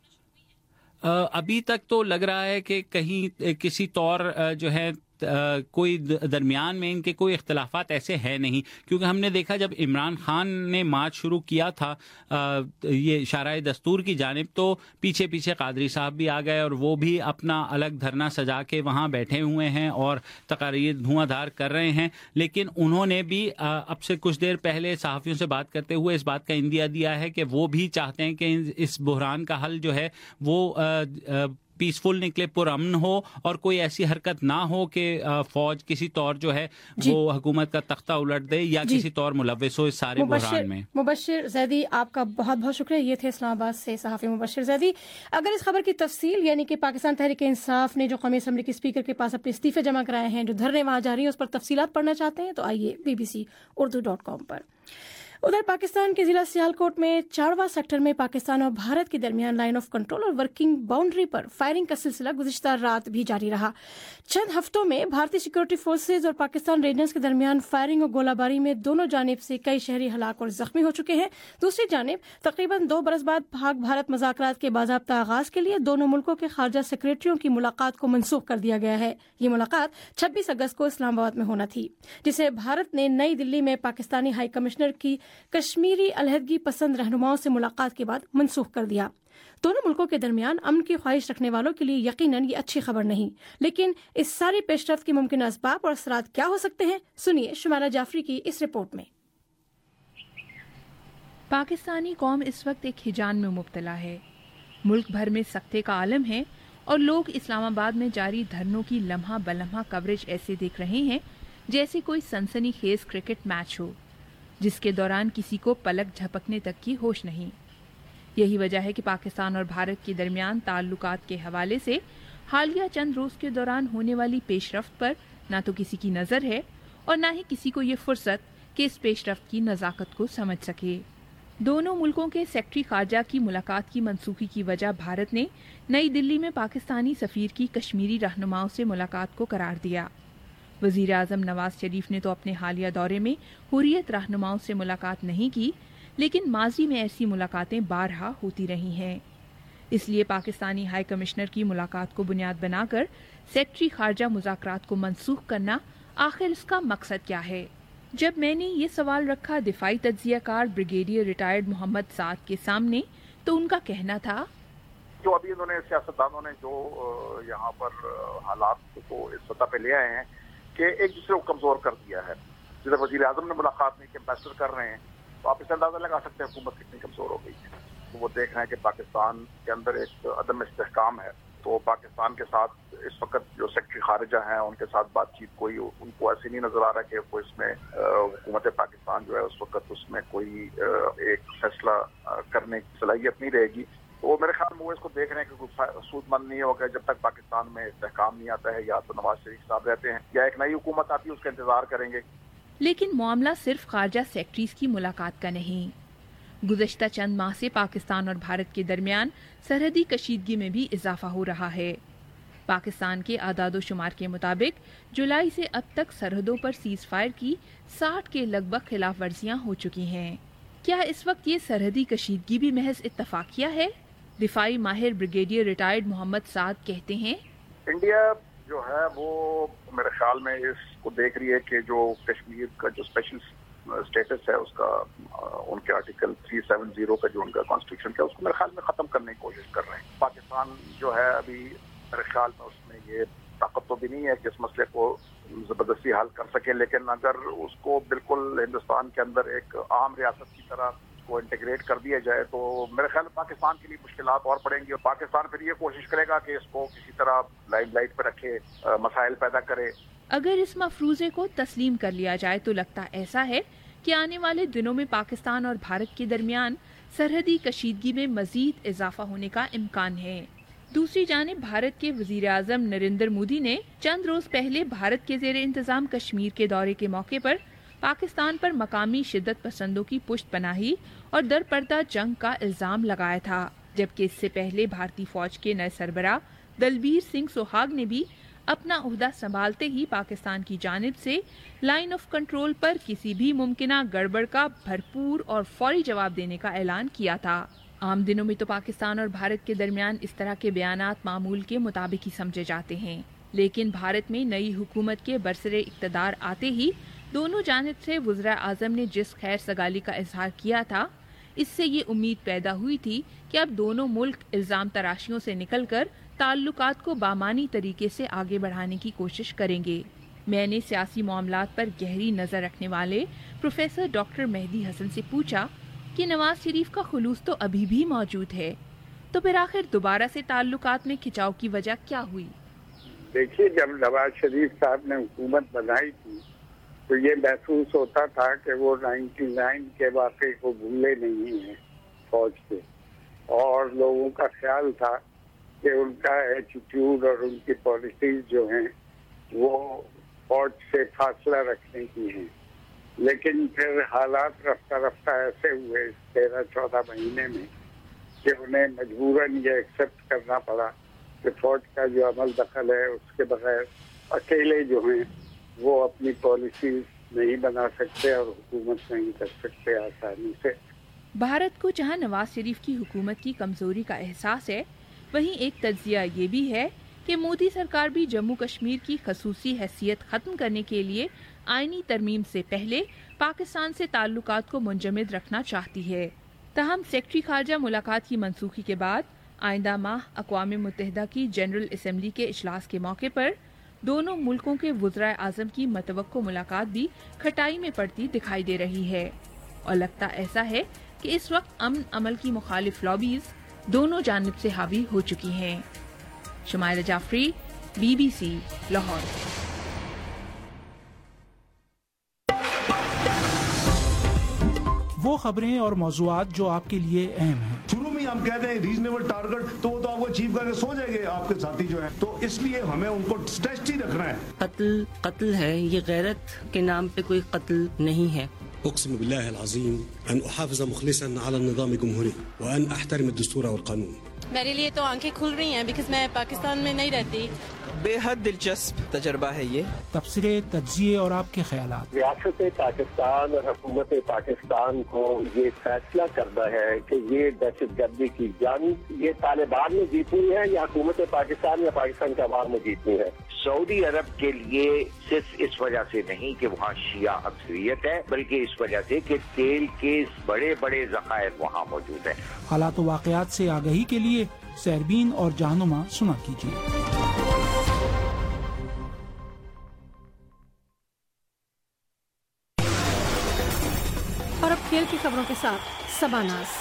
ابھی تک تو لگ رہا ہے کہ کہیں کسی طور جو ہے کوئی درمیان میں ان کے کوئی اختلافات ایسے ہیں نہیں, کیونکہ ہم نے دیکھا جب عمران خان نے مارچ شروع کیا تھا یہ شارع دستور کی جانب تو پیچھے پیچھے قادری صاحب بھی آ گئے اور وہ بھی اپنا الگ دھرنا سجا کے وہاں بیٹھے ہوئے ہیں اور تقاریر دھواں دھار کر رہے ہیں. لیکن انہوں نے بھی اب سے کچھ دیر پہلے صحافیوں سے بات کرتے ہوئے اس بات کا اندیا دیا ہے کہ وہ بھی چاہتے ہیں کہ اس بحران کا حل جو ہے وہ پیسفل نکلے, پرامن ہو اور کوئی ایسی حرکت نہ ہو کہ فوج کسی طور جو ہے جی. وہ حکومت کا تختہ الٹ دے یا جی. کسی طور ملوث ہو اس سارے بحران میں. مبشر زیدی آپ کا بہت بہت شکریہ. یہ تھے اسلام آباد سے صحافی مبشر زیدی. اگر اس خبر کی تفصیل یعنی کہ پاکستان تحریک انصاف نے جو قومی اسمبلی کے اسپیکر کے پاس اپنے استعفے جمع کرائے ہیں, جو دھرنے وہاں جاری ہیں, اس پر تفصیلات پڑھنا چاہتے ہیں تو آئیے B B C Urdu dot com پر. उधर पाकिस्तान के जिला सियालकोट में चारवा सेक्टर में पाकिस्तान और भारत के दरमियान लाइन ऑफ कंट्रोल और वर्किंग बाउंड्री पर फायरिंग का सिलसिला गुज़िश्ता रात भी जारी रहा। चंद हफ्तों में भारतीय सिक्योरिटी फोर्सेज और पाकिस्तान रेंजर्स के दरमियान फायरिंग और गोलाबारी में दोनों जानिब से कई शहरी हलाक और जख्मी हो चुके हैं। दूसरी जानिब तकरीबन दो बरस बाद पाक भारत मुज़ाकरात के बाज़ाब्ता आगाज के लिए दोनों मुल्कों के खारजा सेक्रेटरियों की मुलाकात को मनसूख कर दिया गया है। ये मुलाकात छब्बीस अगस्त को इस्लामाबाद में होना थी, जिसे भारत ने नई दिल्ली में पाकिस्तानी हाई कमिश्नर की कश्मीरी अलहदगी पसंद रहनुमाओं से मुलाकात के बाद मनसूख कर दिया। दोनों मुल्कों के दरमियान अमन की ख्वाहिश रखने वालों के लिए यकीनन ये अच्छी खबर नहीं, लेकिन इस सारी पेशरफ्त के मुमकिन असबाब और असरात क्या हो सकते हैं, सुनिए शुमारा जाफरी की इस रिपोर्ट में। पाकिस्तानी कौम इस वक्त एक हिजान में मुब्तला है। मुल्क भर में सख्ते का आलम है और लोग इस्लामाबाद में जारी धरनों की लम्हा बलम्हा कवरेज ऐसे देख रहे हैं जैसे कोई सनसनीखेज क्रिकेट मैच हो जिसके दौरान किसी को पलक झपकने तक की होश नहीं। यही वजह है कि पाकिस्तान और भारत के दरमियान ताल्लुकात के हवाले से हालिया चंद रोज के दौरान होने वाली पेशरफ्त पर न तो किसी की नजर है और न ही किसी को ये फुर्सत कि इस पेशरफ्त की नजाकत को समझ सके। दोनों मुल्कों के सेक्रेटरी खारजा की मुलाकात की मनसूखी की वजह भारत ने नई दिल्ली में पाकिस्तानी सफीर की कश्मीरी रहनुमाओं से मुलाकात को करार दिया। वजीर आजम नवाज शरीफ ने तो अपने हालिया दौरे में हुर्रियत रहनुमाओं से मुलाकात नहीं की, लेकिन माजी में ऐसी मुलाकातें बारहा होती रही हैं। इसलिए पाकिस्तानी हाई कमिश्नर की मुलाकात को बुनियाद बनाकर सेक्रेटरी खारजा मुज़ाकरात को मनसूख करना आखिर इसका मकसद क्या है? जब मैंने ये सवाल रखा दिफाई तज्जियाकार ब्रिगेडियर रिटायर्ड मोहम्मद साद के सामने, तो उनका कहना था जो अभी इन्होंने सियासतदानों ने जो यहाँ पर हालात को इस सतह पे ले आए हैं कि एक दूसरे को कमजोर कर दिया है। जिधर वजीर आजम ने मुलाकात नहीं की, एम्बेसडर कर रहे हैं, तो आप इससे अंदाजा लगा सकते हैं हुकूमत कितनी कमजोर हो गई है। तो वो देख रहे हैं कि पाकिस्तान के अंदर एक अदम इस्तेहकाम है, तो पाकिस्तान के साथ इस वक्त जो सेक्रेटरी खारिजा हैं उनके साथ बातचीत कोई उनको ऐसे नहीं नजर आ रहा कि कोई इसमें हुकूमत पाकिस्तान जो है उस वक्त उसमें कोई एक फैसला करने की सलाहियत नहीं रहेगी। तो मेरे ख्याल में वो इसको देख रहे हैं कि कुछ सूदमंद नहीं होगा जब तक पाकिस्तान में इस्तेहकाम नहीं आता है, या तो नवाज शरीफ साहब रहते हैं या एक नई हुकूमत आती है, उसका इंतजार करेंगे। लेकिन मामला सिर्फ खारजा सेक्रेटरीज की मुलाकात का नहीं। गुज़श्ता चंद माह से पाकिस्तान और भारत के दरमियान सरहदी कशीदगी में भी इजाफा हो रहा है। पाकिस्तान के आदादो शुमार के मुताबिक जुलाई से अब तक सरहदों पर सीज फायर की साठ के लगभग खिलाफ वर्जियां हो चुकी हैं। क्या इस वक्त ये सरहदी कशीदगी भी महज इत्तफाकिया है? दिफाई माहिर ब्रिगेडियर रिटायर्ड मोहम्मद साद कहते हैं, इंडिया जो है वो मेरे ख्याल में इसको देख रही है कि जो कश्मीर का जो स्पेशल स्टेटस है उसका उनके आर्टिकल तीन सौ सत्तर का जो उनका कॉन्स्टिट्यूशन का उसको मेरे ख्याल में खत्म करने की कोशिश कर रहे हैं। पाकिस्तान जो है अभी मेरे ख्याल में उसमें ये ताकत तो भी नहीं है कि इस मसले को जबरदस्ती हल कर सके, लेकिन अगर उसको बिल्कुल हिंदुस्तान के अंदर एक आम रियासत की तरह को इंटीग्रेट कर दिया जाए तो मेरे ख्याल में पाकिस्तान के लिए मुश्किलात और पड़ेंगी, और पाकिस्तान फिर ये कोशिश करेगा कि इसको किसी तरह लाइमलाइट पर रखे, मसाइल पैदा करे। अगर इस मफरूजे को तस्लीम कर लिया जाए तो लगता ऐसा है कि आने वाले दिनों में पाकिस्तान और भारत के दरमियान सरहदी कशीदगी में मजीद इजाफा होने का इम्कान है। दूसरी जानिब भारत के वजीर आजम नरेंद्र मोदी ने चंद रोज पहले भारत के जेर इंतजाम कश्मीर के दौरे के मौके पर पाकिस्तान पर मकामी शिद्दत पसंदों की पुष्ट पनाही और दर पर्दा जंग का इल्जाम लगाया था, जबकि इससे पहले भारतीय फौज के नए सरबराह दलबीर सिंह सुहाग ने भी अपना ओहदा संभालते ही पाकिस्तान की जानिब से लाइन ऑफ कंट्रोल पर किसी भी मुमकिना गड़बड़ का भरपूर और फौरी जवाब देने का ऐलान किया था। आम दिनों में तो पाकिस्तान और भारत के दरमियान इस तरह के बयानात मामूल के मुताबिक ही समझे जाते हैं, लेकिन भारत में नई हुकूमत के बरसरे इक़्तिदार आते ही दोनों जानिब से वज़ीर आज़म ने जिस खैर सगाली का इजहार किया था, इससे ये उम्मीद पैदा हुई थी कि अब दोनों मुल्क इल्जाम तराशियों से निकलकर ताल्लुकात को बामानी तरीके से आगे बढ़ाने की कोशिश करेंगे। मैंने सियासी मामलात पर गहरी नजर रखने वाले प्रोफेसर डॉक्टर मेहदी हसन से पूछा कि नवाज शरीफ का खुलूस तो अभी भी मौजूद है, तो फिर आखिर दोबारा से ताल्लुकात में खिंचाव की वजह क्या हुई? देखिए, जब नवाज शरीफ साहब ने हुकूमत बनाई थी तो ये महसूस होता था कि वो निन्यानवे के वाक़े को भूले नहीं हैं फौज से, और लोगों का ख्याल था कि उनका एटीट्यूड और उनकी पॉलिसीज जो हैं वो फौज से फासला रखने की हैं। لیکن پھر حالات رفتہ رفتہ ایسے ہوئے اس تیرہ چودہ مہینے میں کہ انہیں مجبوراً یہ ایکسیپٹ کرنا پڑا کہ فوج کا جو عمل دخل ہے اس کے بغیر اکیلے جو ہیں وہ اپنی پالیسیز نہیں بنا سکتے اور حکومت نہیں کر سکتے آسانی سے. بھارت کو جہاں نواز شریف کی حکومت کی کمزوری کا احساس ہے، وہیں ایک تجزیہ یہ بھی ہے کہ مودی سرکار بھی جموں کشمیر کی خصوصی حیثیت ختم کرنے کے لیے آئینی ترمیم سے پہلے پاکستان سے تعلقات کو منجمد رکھنا چاہتی ہے. تاہم سیکرٹری خارجہ ملاقات کی منسوخی کے بعد آئندہ ماہ اقوام متحدہ کی جنرل اسمبلی کے اجلاس کے موقع پر دونوں ملکوں کے وزرائے اعظم کی متوقع ملاقات بھی کھٹائی میں پڑتی دکھائی دے رہی ہے، اور لگتا ایسا ہے کہ اس وقت امن عمل کی مخالف لابیز دونوں جانب سے حاوی ہو چکی ہیں. Shumaila Jafri, B B C, Lahore. وہ خبریں اور موضوعات جو آپ کے لیے اہم ہیں. شروع میں ہم کہتے ہیں ریزنیبل ٹارگٹ، تو وہ تو آپ کو اچیو کر کے سو جائیں گے آپ کے ساتھی جو ہیں، تو اس لیے ہمیں ان کو اسٹریچ ہی رکھنا ہے. قتل قتل ہے، یہ غیرت کے نام پہ کوئی قتل نہیں ہے. اقسم بالله العظيم ان احافظ مخلصا على النظام الجمهوري وان احترم الدستور والقانون. میرے لیے تو آنکھیں کھل رہی ہیں بیکاز میں پاکستان میں نہیں رہتی. بے حد دلچسپ تجربہ ہے یہ. تبصرے، تجزیے اور آپ کے خیالات. ریاست پاکستان اور حکومت پاکستان کو یہ فیصلہ کرنا ہے کہ یہ دہشت گردی کی جنگ یہ طالبان نے جیتنی ہے یا حکومت پاکستان یا پاکستان کے عوام نے جیتنی ہے. سعودی عرب کے لیے صرف اس وجہ سے نہیں کہ وہاں شیعہ اکثریت ہے، بلکہ اس وجہ سے کہ تیل کے بڑے بڑے ذخائر وہاں موجود ہیں. حالات و واقعات سے آگاہی کے لیے سیربین اور جہنما سنا کیجیے. اور اب کھیل کی خبروں کے ساتھ سباناز.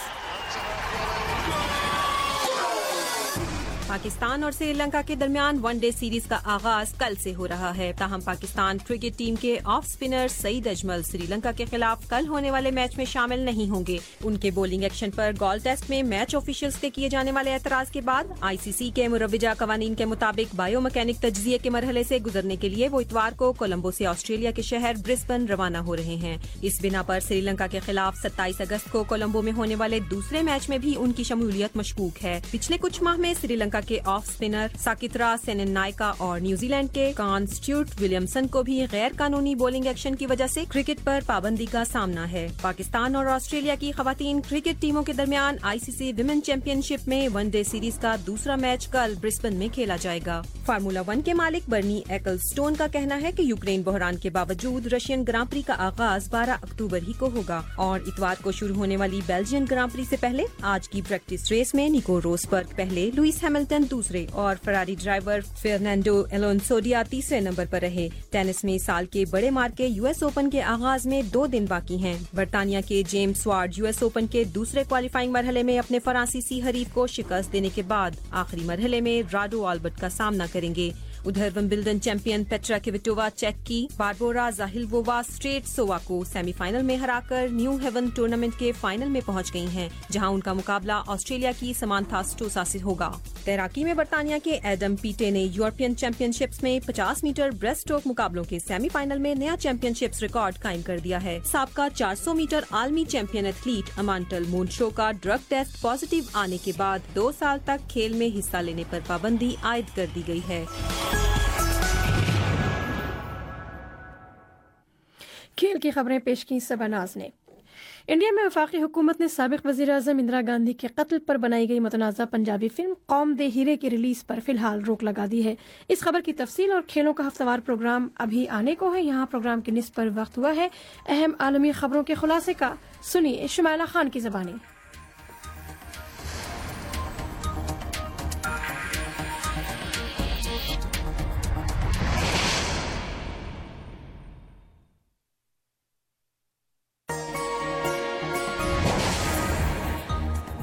پاکستان اور سری لنکا کے درمیان ون ڈے سیریز کا آغاز کل سے ہو رہا ہے. تاہم پاکستان کرکٹ ٹیم کے آف اسپنر سعید اجمل سری لنکا کے خلاف کل ہونے والے میچ میں شامل نہیں ہوں گے. ان کے بولنگ ایکشن پر گال ٹیسٹ میں میچ آفیشلز کے کیے جانے والے اعتراض کے بعد آئی سی سی کے مروجہ قوانین کے مطابق بایو مکینک تجزیے کے مرحلے سے گزرنے کے لیے وہ اتوار کو کولمبو سے آسٹریلیا کے شہر برسبن روانہ ہو رہے ہیں. اس بنا پر سری لنکا کے خلاف ستائیس اگست کو کولمبو میں ہونے والے دوسرے میچ میں بھی ان کی شمولیت مشکوک ہے. پچھلے کچھ ماہ میں سری لنکا کے off spinner Sachithra Senanayake اور نیوزی لینڈ کے کان سٹیورٹ ولیمسن کو بھی غیر قانونی بولنگ ایکشن کی وجہ سے کرکٹ پر پابندی کا سامنا ہے. پاکستان اور آسٹریلیا کی خواتین کرکٹ ٹیموں کے درمیان آئی سی سی ویمن چیمپئن شپ میں ون ڈے سیریز کا دوسرا میچ کل برسبن میں کھیلا جائے گا. فارمولا ون کے مالک برنی ایکلسٹون کا کہنا ہے کہ یوکرین بحران کے باوجود رشین گراں پری کا آغاز بارہ اکتوبر ہی کو ہوگا اور اتوار کو شروع ہونے والی بیلجین گراں پری سے پہلے آج کی پریکٹس ریس میں نیکو روزبرگ پہلے، لوئس ہیملٹن دوسرے اور فراری ڈرائیور فرنانڈو الونسو تیسرے نمبر پر رہے. ٹینس میں سال کے بڑے مارکے یو ایس اوپن کے آغاز میں دو دن باقی ہیں. برطانیہ کے James Ward U S open کے دوسرے کوالیفائنگ مرحلے میں اپنے فرانسیسی حریف کو شکست دینے کے بعد آخری مرحلے میں راڈو آلبرٹ کا سامنا کریں گے. ادھر ومبلڈن چیمپئن پیٹرا کویٹووا چیک کی باربورا زاہلووا اسٹریٹ سووا کو سیمی فائنل میں ہرا کر نیو ہیون ٹورنامنٹ کے فائنل میں پہنچ گئی ہیں، جہاں ان کا مقابلہ آسٹریلیا کی سمانتھا سٹوسا سے ہوگا. تیراکی میں برطانیہ کے ایڈم پیٹے نے یورپین چیمپئن شپس میں پچاس میٹر بریسٹ اسٹروک مقابلوں کے سیمی فائنل میں نیا چیمپئن شپس ریکارڈ قائم کر دیا ہے. سابقہ چار سو میٹر عالمی چیمپئن ایتھلیٹ امانٹل مونشو کا ڈرگ ٹیسٹ پازیٹیو آنے کے بعد دو سال تک کھیل میں حصہ لینے پر پابندی عائد کر دی گئی ہے. کھیل کی خبریں پیش کی سباناز نے. انڈیا میں وفاقی حکومت نے سابق وزیر اعظم اندرا گاندھی کے قتل پر بنائی گئی متنازع پنجابی فلم قوم دے ہیرے کی ریلیز پر فی الحال روک لگا دی ہے. اس خبر کی تفصیل اور کھیلوں کا ہفتہ وار پروگرام ابھی آنے کو ہے. یہاں پروگرام کے نصف پر وقت ہوا ہے اہم عالمی خبروں کے خلاصے کا. سنیے شمائلہ خان کی زبانی.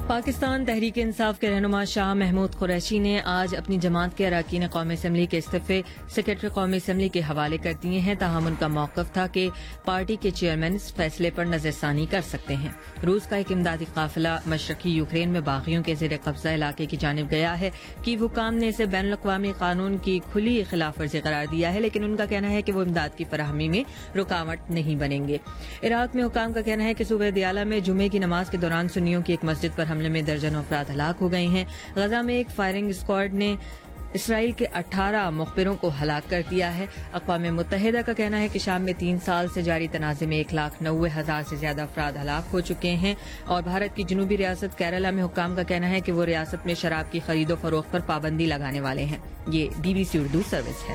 پاکستان تحریک انصاف کے رہنما شاہ محمود قریشی نے آج اپنی جماعت کے اراکین قومی اسمبلی کے استعفے سیکرٹری قومی اسمبلی کے حوالے کر دیے ہیں، تاہم ان کا موقف تھا کہ پارٹی کے چیئرمین اس فیصلے پر نظر ثانی کر سکتے ہیں۔ روس کا ایک امدادی قافلہ مشرقی یوکرین میں باغیوں کے زیر قبضہ علاقے کی جانب گیا ہے۔ کیو حکام نے اسے بین الاقوامی قانون کی کھلی خلاف ورزی قرار دیا ہے، لیکن ان کا کہنا ہے کہ وہ امداد کی فراہمی میں رکاوٹ نہیں بنیں گے۔ عراق میں حکام کا کہنا ہے کہ صوبہ دیالہ میں جمعے کی نماز کے دوران سنیوں کی ایک مسجد پر حملے میں درجنوں افراد ہلاک ہو گئے ہیں۔ غزہ میں ایک فائرنگ اسکواڈ نے اسرائیل کے اٹھارہ مخبروں کو ہلاک کر دیا ہے۔ اقوام متحدہ کا کہنا ہے کہ شام میں تین سال سے جاری تنازع میں ایک لاکھ نوے ہزار سے زیادہ افراد ہلاک ہو چکے ہیں، اور بھارت کی جنوبی ریاست کیرالہ میں حکام کا کہنا ہے کہ وہ ریاست میں شراب کی خرید و فروخت پر پابندی لگانے والے ہیں۔ یہ B B C Urdu service ہے۔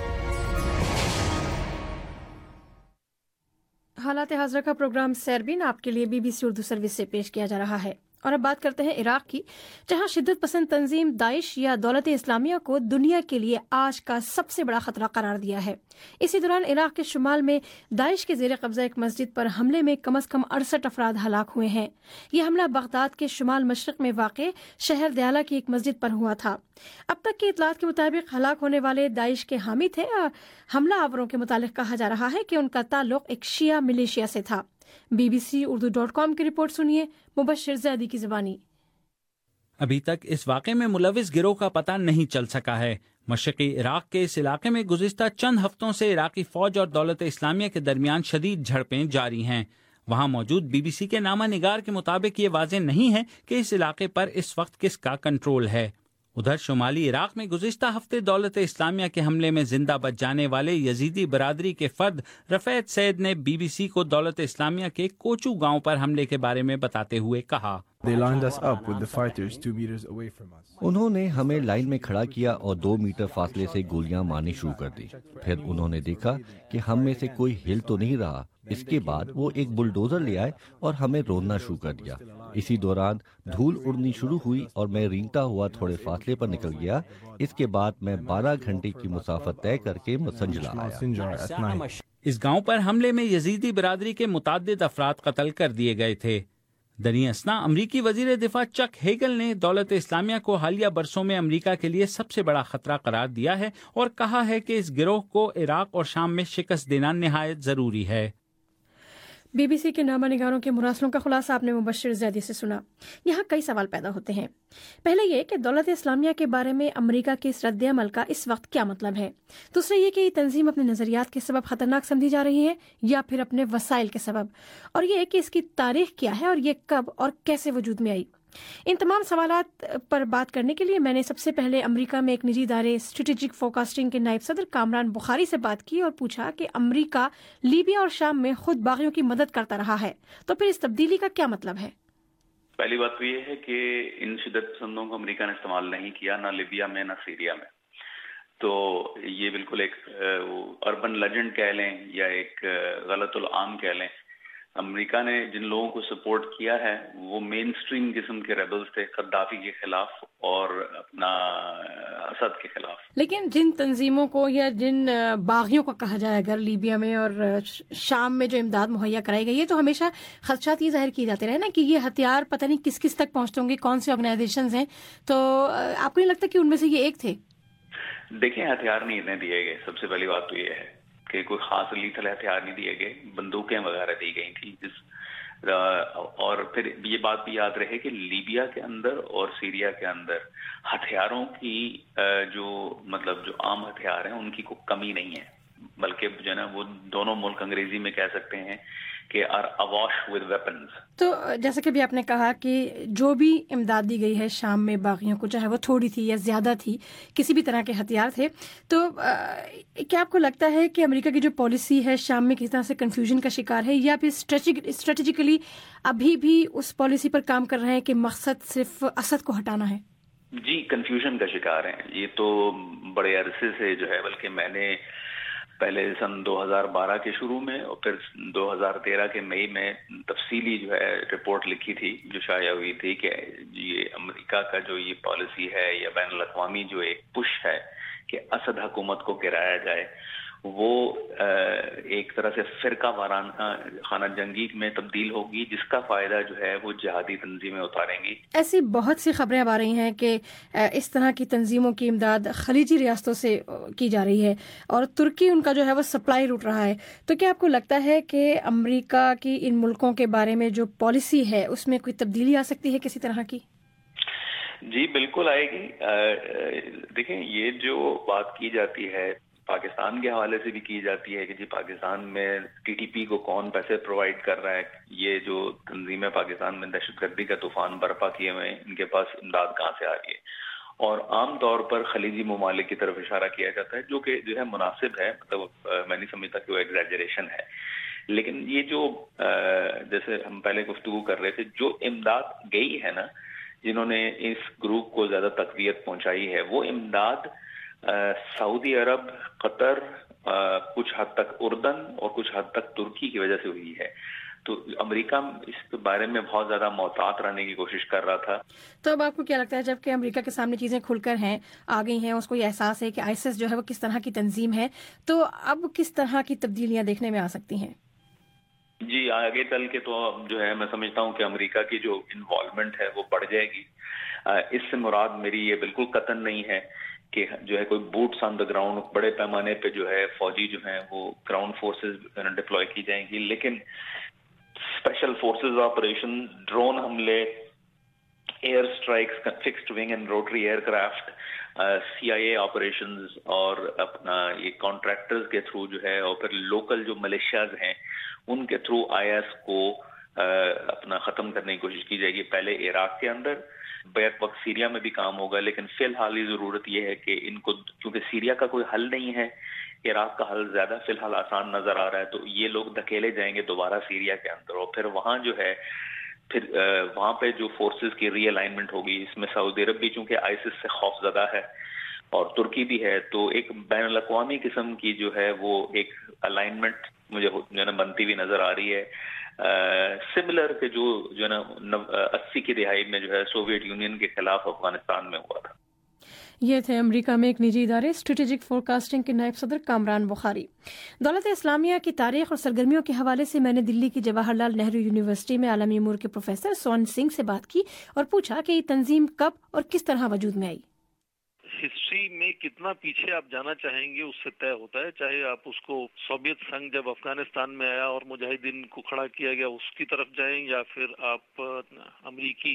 حالات حاضرہ کا پروگرام سیربین آپ کے لیے B B C Urdu service سے پیش کیا جا رہا ہے، اور اب بات کرتے ہیں عراق کی، جہاں شدت پسند تنظیم داعش یا دولت اسلامیہ کو دنیا کے لیے آج کا سب سے بڑا خطرہ قرار دیا ہے۔ اسی دوران عراق کے شمال میں داعش کے زیر قبضہ ایک مسجد پر حملے میں کم از کم اڑسٹھ افراد ہلاک ہوئے ہیں۔ یہ حملہ بغداد کے شمال مشرق میں واقع شہر دیالہ کی ایک مسجد پر ہوا تھا۔ اب تک کی اطلاعات کے مطابق ہلاک ہونے والے داعش کے حامی تھے۔ حملہ آوروں کے متعلق کہا جا رہا ہے کہ ان کا تعلق ایک شیعہ ملیشیا سے تھا۔ B B C Urdu dot com کی رپورٹ سنیے مبشر زیدی کی زبانی۔ ابھی تک اس واقعے میں ملوث گروہ کا پتہ نہیں چل سکا ہے۔ مشرقی عراق کے اس علاقے میں گزشتہ چند ہفتوں سے عراقی فوج اور دولت اسلامیہ کے درمیان شدید جھڑپیں جاری ہیں۔ وہاں موجود بی بی سی کے نامہ نگار کے مطابق یہ واضح نہیں ہے کہ اس علاقے پر اس وقت کس کا کنٹرول ہے۔ ادھر شمالی عراق میں گزشتہ ہفتے دولت اسلامیہ کے حملے میں زندہ بچ جانے والے یزیدی برادری کے فرد رفعت سید نے بی بی سی کو دولت اسلامیہ کے کوچو گاؤں پر حملے کے بارے میں بتاتے ہوئے کہا، انہوں نے ہمیں لائن میں کھڑا کیا اور دو میٹر فاصلے سے گولیاں مارنی شروع کر دی۔ پھر انہوں نے دیکھا کہ ہم میں سے کوئی ہل تو نہیں رہا۔ اس کے بعد وہ ایک بلڈوزر لے آئے اور ہمیں روننا شروع کر دیا۔ اسی دوران دھول اڑنی شروع ہوئی اور میں رینگتا ہوا تھوڑے فاصلے پر نکل گیا۔ اس کے بعد میں بارہ گھنٹے کی مسافت طے کر کے مسنجلا آیا۔ اس گاؤں پر حملے میں یزیدی برادری کے متعدد افراد قتل کر دیے گئے تھے۔ دریں اثنا امریکی وزیر دفاع چک ہیگل نے دولت اسلامیہ کو حالیہ برسوں میں امریکہ کے لیے سب سے بڑا خطرہ قرار دیا ہے اور کہا ہے کہ اس گروہ کو عراق اور شام میں شکست دینا نہایت ضروری ہے۔ بی بی سی کے نامہ نگاروں کے مراسلوں کا خلاصہ آپ نے مبشر زیدی سے سنا۔ یہاں کئی سوال پیدا ہوتے ہیں۔ پہلے یہ کہ دولت اسلامیہ کے بارے میں امریکہ کے اس رد عمل کا اس وقت کیا مطلب ہے؟ دوسرا یہ کہ یہ تنظیم اپنے نظریات کے سبب خطرناک سمجھی جا رہی ہے یا پھر اپنے وسائل کے سبب؟ اور یہ کہ اس کی تاریخ کیا ہے اور یہ کب اور کیسے وجود میں آئی؟ ان تمام سوالات پر بات کرنے کے لیے میں نے سب سے پہلے امریکہ میں ایک نجی ادارے اسٹریٹجک فورکاسٹنگ کے نائب صدر کامران بخاری سے بات کی اور پوچھا کہ امریکہ لیبیا اور شام میں خود باغیوں کی مدد کرتا رہا ہے، تو پھر اس تبدیلی کا کیا مطلب ہے؟ پہلی بات تو یہ ہے کہ ان شدت پسندوں کو امریکہ نے استعمال نہیں کیا، نہ لیبیا میں نہ سیریا میں۔ تو یہ بالکل ایک اربن لیجنڈ کہہ لیں یا ایک غلط العام کہہ لیں، امریکہ نے جن لوگوں کو سپورٹ کیا ہے وہ مین سٹریم قسم کے ریبلز تھے، قذافی کے خلاف اور اپنا اسد کے خلاف۔ لیکن جن تنظیموں کو یا جن باغیوں کو کہا جائے اگر لیبیا میں اور شام میں جو امداد مہیا کرائی گئی ہے، تو ہمیشہ خدشات یہ ظاہر کیے جاتے رہے نا کہ یہ ہتھیار پتہ نہیں کس کس تک پہنچتے ہوں گے، کون سی آرگنائزیشنز ہیں، تو آپ کو نہیں لگتا کہ ان میں سے یہ ایک تھے؟ دیکھیں، ہتھیار نہیں اتنے دیے گئے، سب سے پہلی بات تو یہ ہے کہ کوئی خاص لیتھل ہتھیار نہیں دیے گئے، بندوقیں وغیرہ دی گئی تھیں جس اور پھر یہ بات بھی یاد رہے کہ لیبیا کے اندر اور سیریا کے اندر ہتھیاروں کی جو مطلب جو عام ہتھیار ہیں ان کی کوئی کمی نہیں ہے، بلکہ جو ہے نا وہ دونوں ملک انگریزی میں کہہ سکتے ہیں کہ آر اواش ود ویپنز۔ تو جیسا کہ بھی آپ نے کہا کہ جو بھی امداد دی گئی ہے شام میں باغیوں کو، چاہے وہ تھوڑی تھی یا زیادہ تھی، کسی بھی طرح کے ہتھیار تھے، تو کیا آپ کو لگتا ہے کہ امریکہ کی جو پالیسی ہے شام میں کس طرح سے کنفیوژن کا شکار ہے، یا پھر اسٹریٹجیکلی ابھی بھی اس پالیسی پر کام کر رہے ہیں کہ مقصد صرف اسد کو ہٹانا ہے؟ جی، کنفیوژن کا شکار ہیں یہ تو بڑے عرصے سے جو ہے، بلکہ میں نے پہلے سن دو ہزار بارہ کے شروع میں اور پھر دو ہزار تیرہ کے مئی میں تفصیلی جو ہے رپورٹ لکھی تھی جو شائع ہوئی تھی کہ یہ امریکہ کا جو یہ پالیسی ہے یا بین الاقوامی جو ایک پش ہے کہ اسد حکومت کو گرایا جائے، وہ ایک طرح سے فرقہ وارانہ خانہ جنگی میں تبدیل ہوگی، جس کا فائدہ جو ہے وہ جہادی تنظیمیں اتاریں گی۔ ایسی بہت سی خبریں اب آ رہی ہیں کہ اس طرح کی تنظیموں کی امداد خلیجی ریاستوں سے کی جا رہی ہے اور ترکی ان کا جو ہے وہ سپلائی روٹ رہا ہے، تو کیا آپ کو لگتا ہے کہ امریکہ کی ان ملکوں کے بارے میں جو پالیسی ہے اس میں کوئی تبدیلی آ سکتی ہے کسی طرح کی؟ جی بالکل آئے گی۔ دیکھیں، یہ جو بات کی جاتی ہے پاکستان کے حوالے سے بھی کی جاتی ہے کہ جی پاکستان میں ٹی ٹی پی کو کون پیسے پرووائڈ کر رہا ہے، یہ جو تنظیمیں پاکستان میں دہشت گردی کا طوفان برپا کیے ہوئے ہیں ان کے پاس امداد کہاں سے آ رہی ہے، اور عام طور پر خلیجی ممالک کی طرف اشارہ کیا جاتا ہے، جو کہ جو ہے مناسب ہے، مطلب میں نہیں سمجھتا کہ وہ ایگزیجریشن ہے، لیکن یہ جو جیسے ہم پہلے گفتگو کر رہے تھے، جو امداد گئی ہے نا، جنہوں نے اس گروپ کو زیادہ تقویت پہنچائی ہے، وہ امداد سعودی عرب، قطر، کچھ حد تک اردن اور کچھ حد تک ترکی کی وجہ سے ہوئی ہے۔ تو امریکہ اس بارے میں بہت زیادہ محتاط رہنے کی کوشش کر رہا تھا۔ تو اب آپ کو کیا لگتا ہے، جب کہ امریکہ کے سامنے چیزیں کھل کر ہیں آ گئی ہیں، اس کو یہ احساس ہے کہ آئیسس جو ہے وہ کس طرح کی تنظیم ہے، تو اب کس طرح کی تبدیلیاں دیکھنے میں آ سکتی ہیں؟ جی آگے چل کے تو جو ہے میں سمجھتا ہوں کہ امریکہ کی جو انوالومنٹ ہے وہ بڑھ جائے گی۔ اس سے مراد میری یہ بالکل قطعاً نہیں ہے کہ جو ہے کوئی بوٹس آن دا گراؤنڈ بڑے پیمانے پہ جو ہے فوجی جو ہیں وہ گراؤنڈ فورسز ڈپلوائے کی جائیں گی، لیکن اسپیشل فورسز آپریشن، ڈرون حملے، air strikes, fixed wing and rotary aircraft, C I A operations اور اپنا یہ کانٹریکٹرز کے تھرو جو ہے، اور پھر لوکل جو ملیشیاز ہیں ان کے تھرو آئی ایس کو اپنا ختم کرنے کی کوشش کی جائے گی، پہلے عراق کے اندر، بیک وقت سیریا میں بھی کام ہوگا، لیکن فی الحال یہ ضرورت یہ ہے کہ ان کو، کیونکہ سیریا کا کوئی حل نہیں ہے، عراق کا حل زیادہ فی الحال آسان نظر آ رہا ہے، تو یہ لوگ دھکیلے جائیں گے دوبارہ سیریا کے اندر، اور پھر وہاں جو ہے پھر وہاں پہ جو فورسز کی ری الائنمنٹ ہوگی، اس میں سعودی عرب بھی چونکہ آئیسس سے خوف زدہ ہے اور ترکی بھی ہے، تو ایک بین الاقوامی قسم کی جو ہے وہ ایک الائنمنٹ مجھے جو ہے نا بنتی ہوئی نظر آ رہی ہے، سملر کے جو جو ہے نا اسی کی دہائی میں جو ہے سوویت یونین کے خلاف افغانستان میں ہوا تھا۔ یہ تھے امریکہ میں ایک نجی ادارے اسٹریٹجک فور کاسٹنگ کے نائب صدر کامران بخاری۔ دولت اسلامیہ کی تاریخ اور سرگرمیوں کے حوالے سے میں نے دلی کی جواہر لال نہرو یونیورسٹی میں عالمی امور کے پروفیسر سون سنگھ سے بات کی اور پوچھا کہ یہ تنظیم کب اور کس طرح وجود میں آئی۔ ہسٹری میں کتنا پیچھے آپ جانا چاہیں گے اس سے طے ہوتا ہے، چاہے آپ اس کو سوویت سنگھ جب افغانستان میں آیا اور مجاہدین کو کھڑا کیا گیا اس کی طرف جائیں، یا پھر آپ امریکی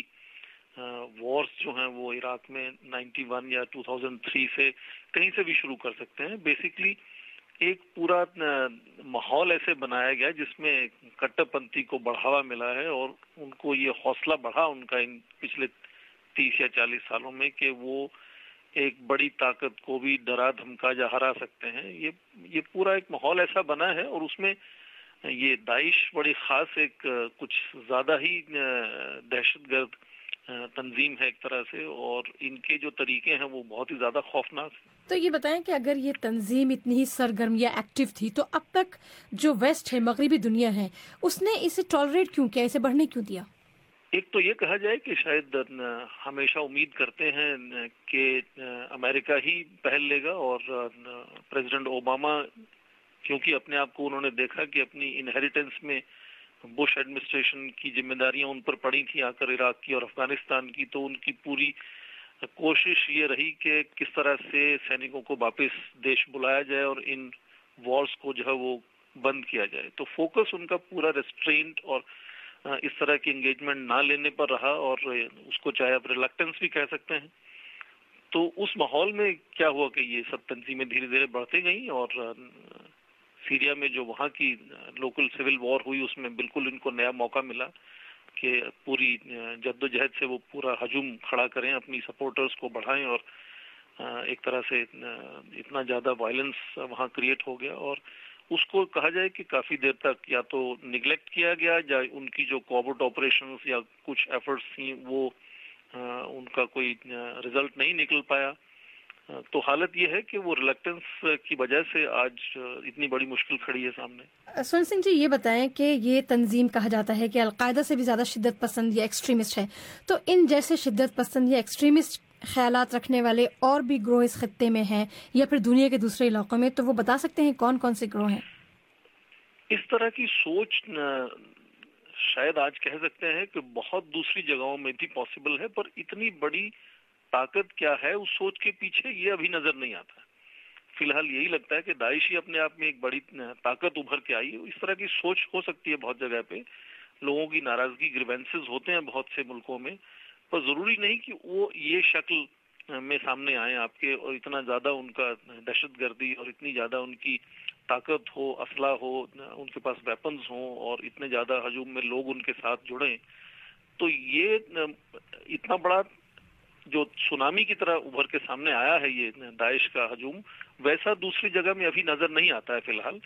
وارز جو ہیں وہ عراق میں نائنٹی ون یا ٹو تھاؤزینڈ تھری سے کہیں سے بھی شروع کر سکتے ہیں۔ بیسکلی ایک پورا ماحول ایسے بنایا گیا جس میں کٹر پنتھی کو بڑھاوا ملا ہے، اور ان کو یہ حوصلہ بڑھا ان کا ان پچھلے تیس یا چالیس سالوں میں کہ وہ ایک بڑی طاقت کو بھی ڈرا دھمکا جا ہرا سکتے ہیں۔ یہ یہ پورا ایک ماحول ایسا بنا ہے، اور اس میں یہ داعش بڑی خاص ایک کچھ زیادہ ہی دہشت گرد تنظیم ہے ایک طرح سے، اور ان کے جو طریقے ہیں وہ بہت ہی زیادہ خوفناک ہیں۔ تو یہ بتائیں کہ اگر یہ تنظیم اتنی ہی سرگرم یا ایکٹیو تھی تو اب تک جو ویسٹ ہے، مغربی دنیا ہے، اس نے اسے ٹالریٹ کیوں کیا، اسے بڑھنے کیوں دیا؟ ایک تو یہ کہا جائے کہ شاید ہمیشہ امید کرتے ہیں کہ امریکہ ہی پہل لے گا، اور پریزیڈنٹ اوباما کیونکہ اپنے آپ کو انہوں نے دیکھا کہ اپنی انہیریٹنس میں بش ایڈمنسٹریشن کی ذمہ داریاں ان پر پڑی تھیں آ کر عراق کی اور افغانستان کی، تو ان کی پوری کوشش یہ رہی کہ کس طرح سے سینکوں کو واپس دیش بلایا جائے اور ان وارز کو جو ہے وہ بند کیا جائے۔ تو فوکس ان کا پورا ریسٹرینٹ اور اس طرح کی انگیجمنٹ نہ لینے پر رہا، اور اس کو چاہے آپ ریلکٹنس بھی کہہ سکتے ہیں۔ تو اس ماحول میں کیا ہوا کہ یہ سب تنظیمیں دھیرے دھیرے بڑھتے گئیں، اور سیریا میں جو وہاں کی لوکل سول وار ہوئی اس میں بالکل ان کو نیا موقع ملا کہ پوری جد و جہد سے وہ پورا ہجوم کھڑا کریں، اپنی سپورٹرز کو بڑھائیں، اور ایک طرح سے اتنا زیادہ وائلنس وہاں کریٹ ہو گیا، اور اس کو کہا جائے کہ کافی دیر تک یا تو نگلیکٹ کیا گیا، یا ان کی جو کوورٹ آپریشنز یا کچھ ایفرٹس تھیں وہ ان کا کوئی رزلٹ نہیں نکل پایا۔ تو حالت یہ ہے کہ وہ ریلکٹنس کی وجہ سے آج اتنی بڑی مشکل کھڑی ہے سامنے۔ سون سنگھ جی، یہ بتائیں کہ یہ تنظیم کہا جاتا ہے کہ القاعدہ سے بھی زیادہ شدت پسند یا ایکسٹریمسٹ ہے، تو ان جیسے شدت پسند یا ایکسٹریمسٹ خیالات رکھنے والے اور بھی گروہ اس خطے میں ہیں یا پھر دنیا کے دوسرے علاقوں میں، تو وہ بتا سکتے ہیں کون کون سے گروہ ہیں؟ اس طرح کی سوچ شاید آج کہہ سکتے ہیں کہ بہت دوسری جگہوں میں بھی پاسبل ہے، پر اتنی بڑی طاقت کیا ہے اس سوچ کے پیچھے یہ ابھی نظر نہیں آتا. فی الحال یہی لگتا ہے کہ داعش ہی اپنے آپ میں ایک بڑی طاقت ابھر کے آئی ہے. اس طرح کی سوچ ہو سکتی ہے بہت جگہ پہ، لوگوں کی ناراضگی گریوینسز ہوتے ہیں بہت سے ملکوں میں، پر ضروری نہیں کہ وہ یہ شکل میں سامنے آئیں آپ کے، اور اتنا زیادہ ان کا دہشت گردی اور اتنی زیادہ ان کی طاقت ہو، اسلحہ ہو، ان کے پاس ویپنز ہوں اور اتنے زیادہ ہجوم میں لوگ ان کے ساتھ جڑیں. تو یہ اتنا بڑا جو سونامی کی طرح ابھر کے سامنے آیا ہے یہ داعش کا ہجوم، ویسا دوسری جگہ میں ابھی نظر نہیں آتا ہے فی الحال.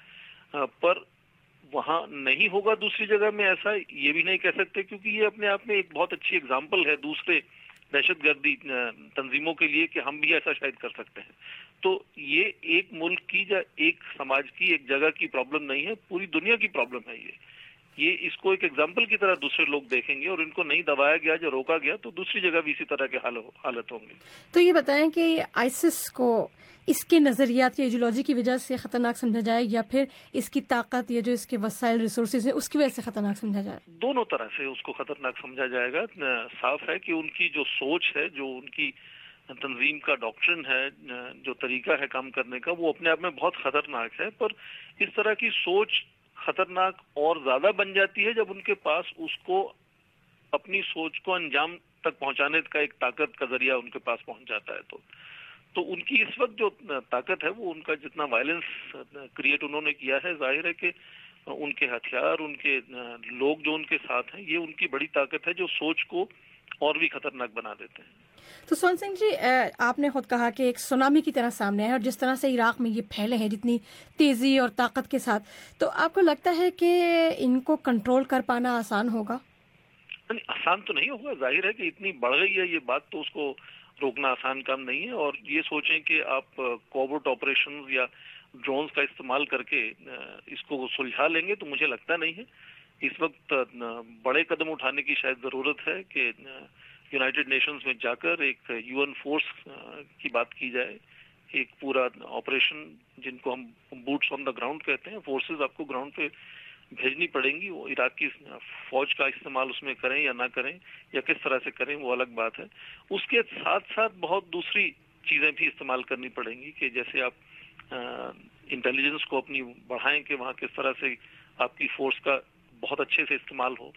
پر وہاں نہیں ہوگا دوسری جگہ میں ایسا یہ بھی نہیں کہہ سکتے، کیونکہ یہ اپنے آپ میں ایک بہت اچھی اگزامپل ہے دوسرے دہشت گردی تنظیموں کے لیے کہ ہم بھی ایسا شاید کر سکتے ہیں. تو یہ ایک ملک کی یا ایک سماج کی ایک جگہ کی پرابلم نہیں ہے، پوری دنیا کی پرابلم ہے. یہ یہ اس کو ایک ایگزامپل کی طرح دوسرے لوگ دیکھیں گے، اور ان کو نہیں دبایا گیا جو روکا گیا تو دوسری جگہ بھی اسی طرح کے حالت ہوں گے. تو یہ بتائیں کہ آئیسس کو اس کے نظریات یا ایڈیولوجی کی وجہ سے خطرناک سمجھا جائے یا پھر اس کی طاقت یا جو اس کے وسائل ریسورسز ہیں اس کی وجہ سے خطرناک سمجھا جائے؟ دونوں طرح سے اس کو خطرناک سمجھا جائے گا. صاف ہے کہ ان کی جو سوچ ہے، جو ان کی تنظیم کا ڈاکٹرن ہے، جو طریقہ ہے کام کرنے کا، وہ اپنے آپ میں بہت خطرناک ہے. پر اس طرح کی سوچ خطرناک اور زیادہ بن جاتی ہے جب ان کے پاس اس کو اپنی سوچ کو انجام تک پہنچانے کا ایک طاقت کا ذریعہ ان کے پاس پہنچ جاتا ہے. تو تو ان کی اس وقت جو طاقت ہے، وہ ان کا جتنا وائلنس کریٹ انہوں نے کیا ہے، ظاہر ہے کہ ان کے ہتھیار، ان کے لوگ جو ان کے ساتھ ہیں، یہ ان کی بڑی طاقت ہے جو سوچ کو اور بھی خطرناک بنا دیتے ہیں. تو سون سنگھ جی، آپ نے خود کہا کہ ایک سونامی کی طرح سامنے ہے، اور جس طرح سے عراق میں یہ پھیلے ہیں جتنی تیزی اور طاقت کے ساتھ، تو آپ کو لگتا ہے کہ ان کو کنٹرول کر پانا آسان ہوگا؟ آسان تو نہیں ہوگا، ظاہر ہے کہ اتنی بڑھ گئی ہے یہ بات، تو اس کو روکنا آسان کام نہیں ہے. اور یہ سوچیں کہ آپ کوورٹ آپریشنز یا ڈرونز کا استعمال کر کے اس کو سلجھا لیں گے، تو مجھے لگتا نہیں ہے. اس وقت بڑے قدم اٹھانے کی شاید ضرورت ہے کہ یونائٹڈ نیشنز میں جا کر ایک یو این فورس کی بات کی جائے، ایک پورا آپریشن جن کو ہم بوٹس آن دا گراؤنڈ کہتے ہیں. فورسز آپ کو گراؤنڈ پہ بھیجنی پڑیں گی. وہ عراق کی فوج کا استعمال اس میں کریں یا نہ کریں یا کس طرح سے کریں وہ الگ بات ہے. اس کے ساتھ ساتھ بہت دوسری چیزیں بھی استعمال کرنی پڑیں گی، کہ جیسے آپ انٹیلیجنس کو اپنی بڑھائیں کہ وہاں کس طرح سے آپ کی فورس کا بہت اچھے سے استعمال ہو.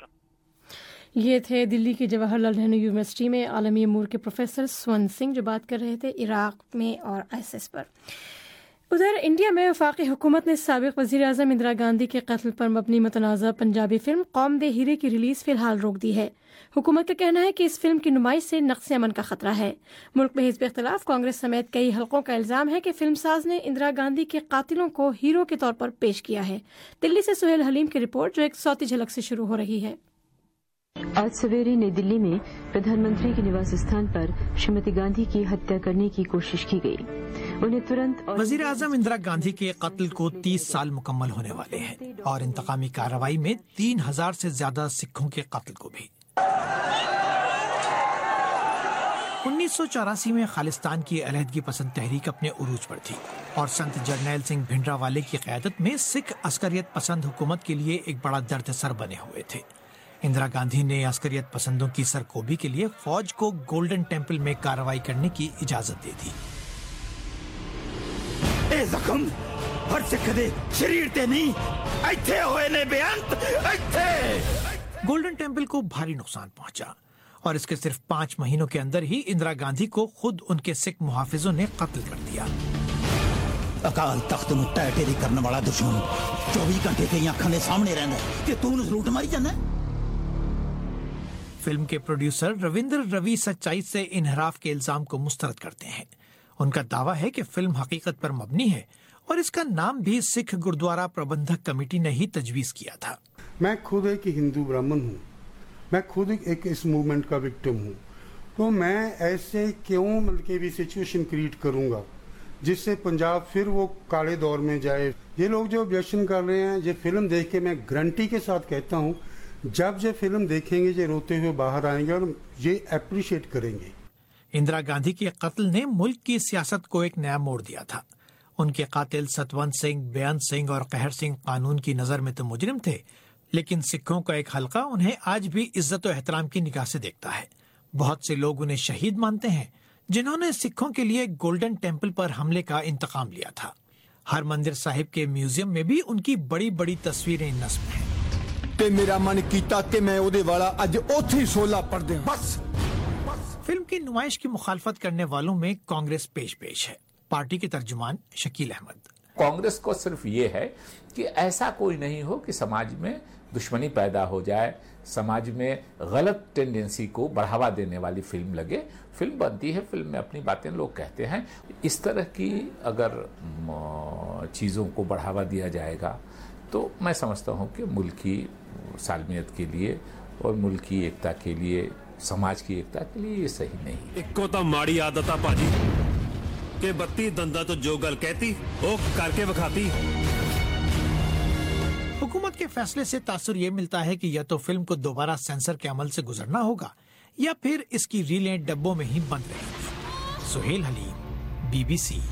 یہ تھے دلی کی جواہر لال نہرو یونیورسٹی میں عالمی امور کے پروفیسر سون سنگھ، جو بات کر رہے تھے عراق میں اور آئی ایس پر. ادھر انڈیا میں وفاقی حکومت نے سابق وزیر اعظم اندرا گاندھی کے قتل پر مبنی متنازع پنجابی فلم قوم دے ہیرے کی ریلیز فی الحال روک دی ہے. حکومت کا کہنا ہے کہ اس فلم کی نمائش سے نقص امن کا خطرہ ہے. ملک میں حزب اختلاف کانگریس سمیت کئی حلقوں کا الزام ہے کہ فلم ساز نے اندرا گاندھی کے قاتلوں کو ہیرو کے طور پر پیش کیا ہے. دلی سے سہیل حلیم کی رپورٹ، جو ایک صوتی جھلک سے شروع ہو رہی ہے. آج سویرے نئی دلی میں پردھان منتری کے نواس استھان پر شریمتی گاندھی کی ہتیا کرنے کی کوشش کی گئی. انہیں ترنت وزیر اعظم اندرا گاندھی کے قتل کو تیس سال مکمل ہونے والے ہیں، اور انتقامی کارروائی میں تین ہزار سے زیادہ سکھوں کے قتل کو بھی. انیس سو چوراسی میں خالستان کی علیحدگی پسند تحریک اپنے عروج پر تھی، اور سنت جرنیل سنگھ بھنڈرا والے کی قیادت میں سکھ عسکریت پسند حکومت کے لیے ایک بڑا درد سر بنے ہوئے تھے. اندرا گاندھی نے عسکریت پسندوں کی سرکوبی کے لیے فوج کو گولڈن ٹیمپل میں کارروائی کرنے کی اجازت دے دی. اے زخم ہر سے کدے شریر تے نہیں ایتھے ہوئے نے بیانت ایتھے. گولڈن ٹیمپل کو بھاری نقصان پہنچا، اور اس کے صرف پانچ مہینوں کے اندر ہی اندرا گاندھی کو خود ان کے سکھ محافظوں نے قتل کر دیا. اکال تخت نو ٹے ٹیری کرنے والا دشمن چوبیس گھنٹے تے اکھاں دے سامنے رہندا ہے کہ تو نوں لوٹ ماری جاندا ہے. فلم کے پروڈیوسر رویندر روی سچائی سے انحراف کے الزام کو مسترد کرتے ہیں. ان کا دعویٰ ہے کہ فلم حقیقت پر مبنی ہے، اور اس کا نام بھی سکھ گردوارا پربندھک کمیٹی نے ہی تجویز کیا تھا. میں خود ایک ہندو برہمن ہوں، میں خود ایک اس موومنٹ کا وکٹم ہوں، تو میں ایسے کیوں ملک بھی سچویشن کریٹ کروں گا جس سے پنجاب پھر وہ کالے دور میں جائے. یہ لوگ جو آبجیکشن کر رہے ہیں، یہ فلم دیکھ کے میں گارنٹی کے ساتھ کہتا ہوں جب یہ فلم دیکھیں گے یہ روتے ہوئے باہر آئیں گے اور یہ اپریشیٹ کریں گے. इंदिरा गांधी के कत्ल ने मुल्क की सियासत को एक नया मोड़ दिया था। उनके कातिल सतवंत सिंह, बेअंत सिंह और कहर सिंह कानून की नजर में तो मुजरिम थे, लेकिन सिखों का एक हलका उन्हें आज भी इज्जत और एहतराम की निगाह से देखता है। बहुत से लोग उन्हें शहीद मानते हैं, जिन्होंने सिखों के लिए गोल्डन टेम्पल पर हमले का इंतकाम लिया था। हरमंदिर साहिब के म्यूजियम में भी उनकी बड़ी बड़ी तस्वीरें नस्ब हैं। ते मेरा मन कीता कि मैं ओदे वाला अज ओथे सोला पढ़ दे बस। फिल्म की नुमाइश की मुखालफत करने वालों में कांग्रेस पेश पेश है। पार्टी के तर्जुमान शकील अहमद, कांग्रेस को सिर्फ ये है कि ऐसा कोई नहीं हो कि समाज में दुश्मनी पैदा हो जाए, समाज में गलत टेंडेंसी को बढ़ावा देने वाली फिल्म लगे। फिल्म बनती है, फिल्म में अपनी बातें लोग कहते हैं। इस तरह की अगर चीज़ों को बढ़ावा दिया जाएगा तो मैं समझता हूँ कि मुल्क की सालमियत के लिए और मुल्क की एकता के लिए, समाज की एकता के लिए ये सही नहीं। इक्को तो माड़ी आदत आ भाजी के बत्ती दंदा तो जो गल कहती वो करके विखाती। हुकूमत के फैसले से तासुर ये मिलता है कि या तो फिल्म को दोबारा सेंसर के अमल से गुजरना होगा या फिर इसकी रीलें डब्बों में ही बंद रहेंगी। सुहेल हलीम, बीबीसी।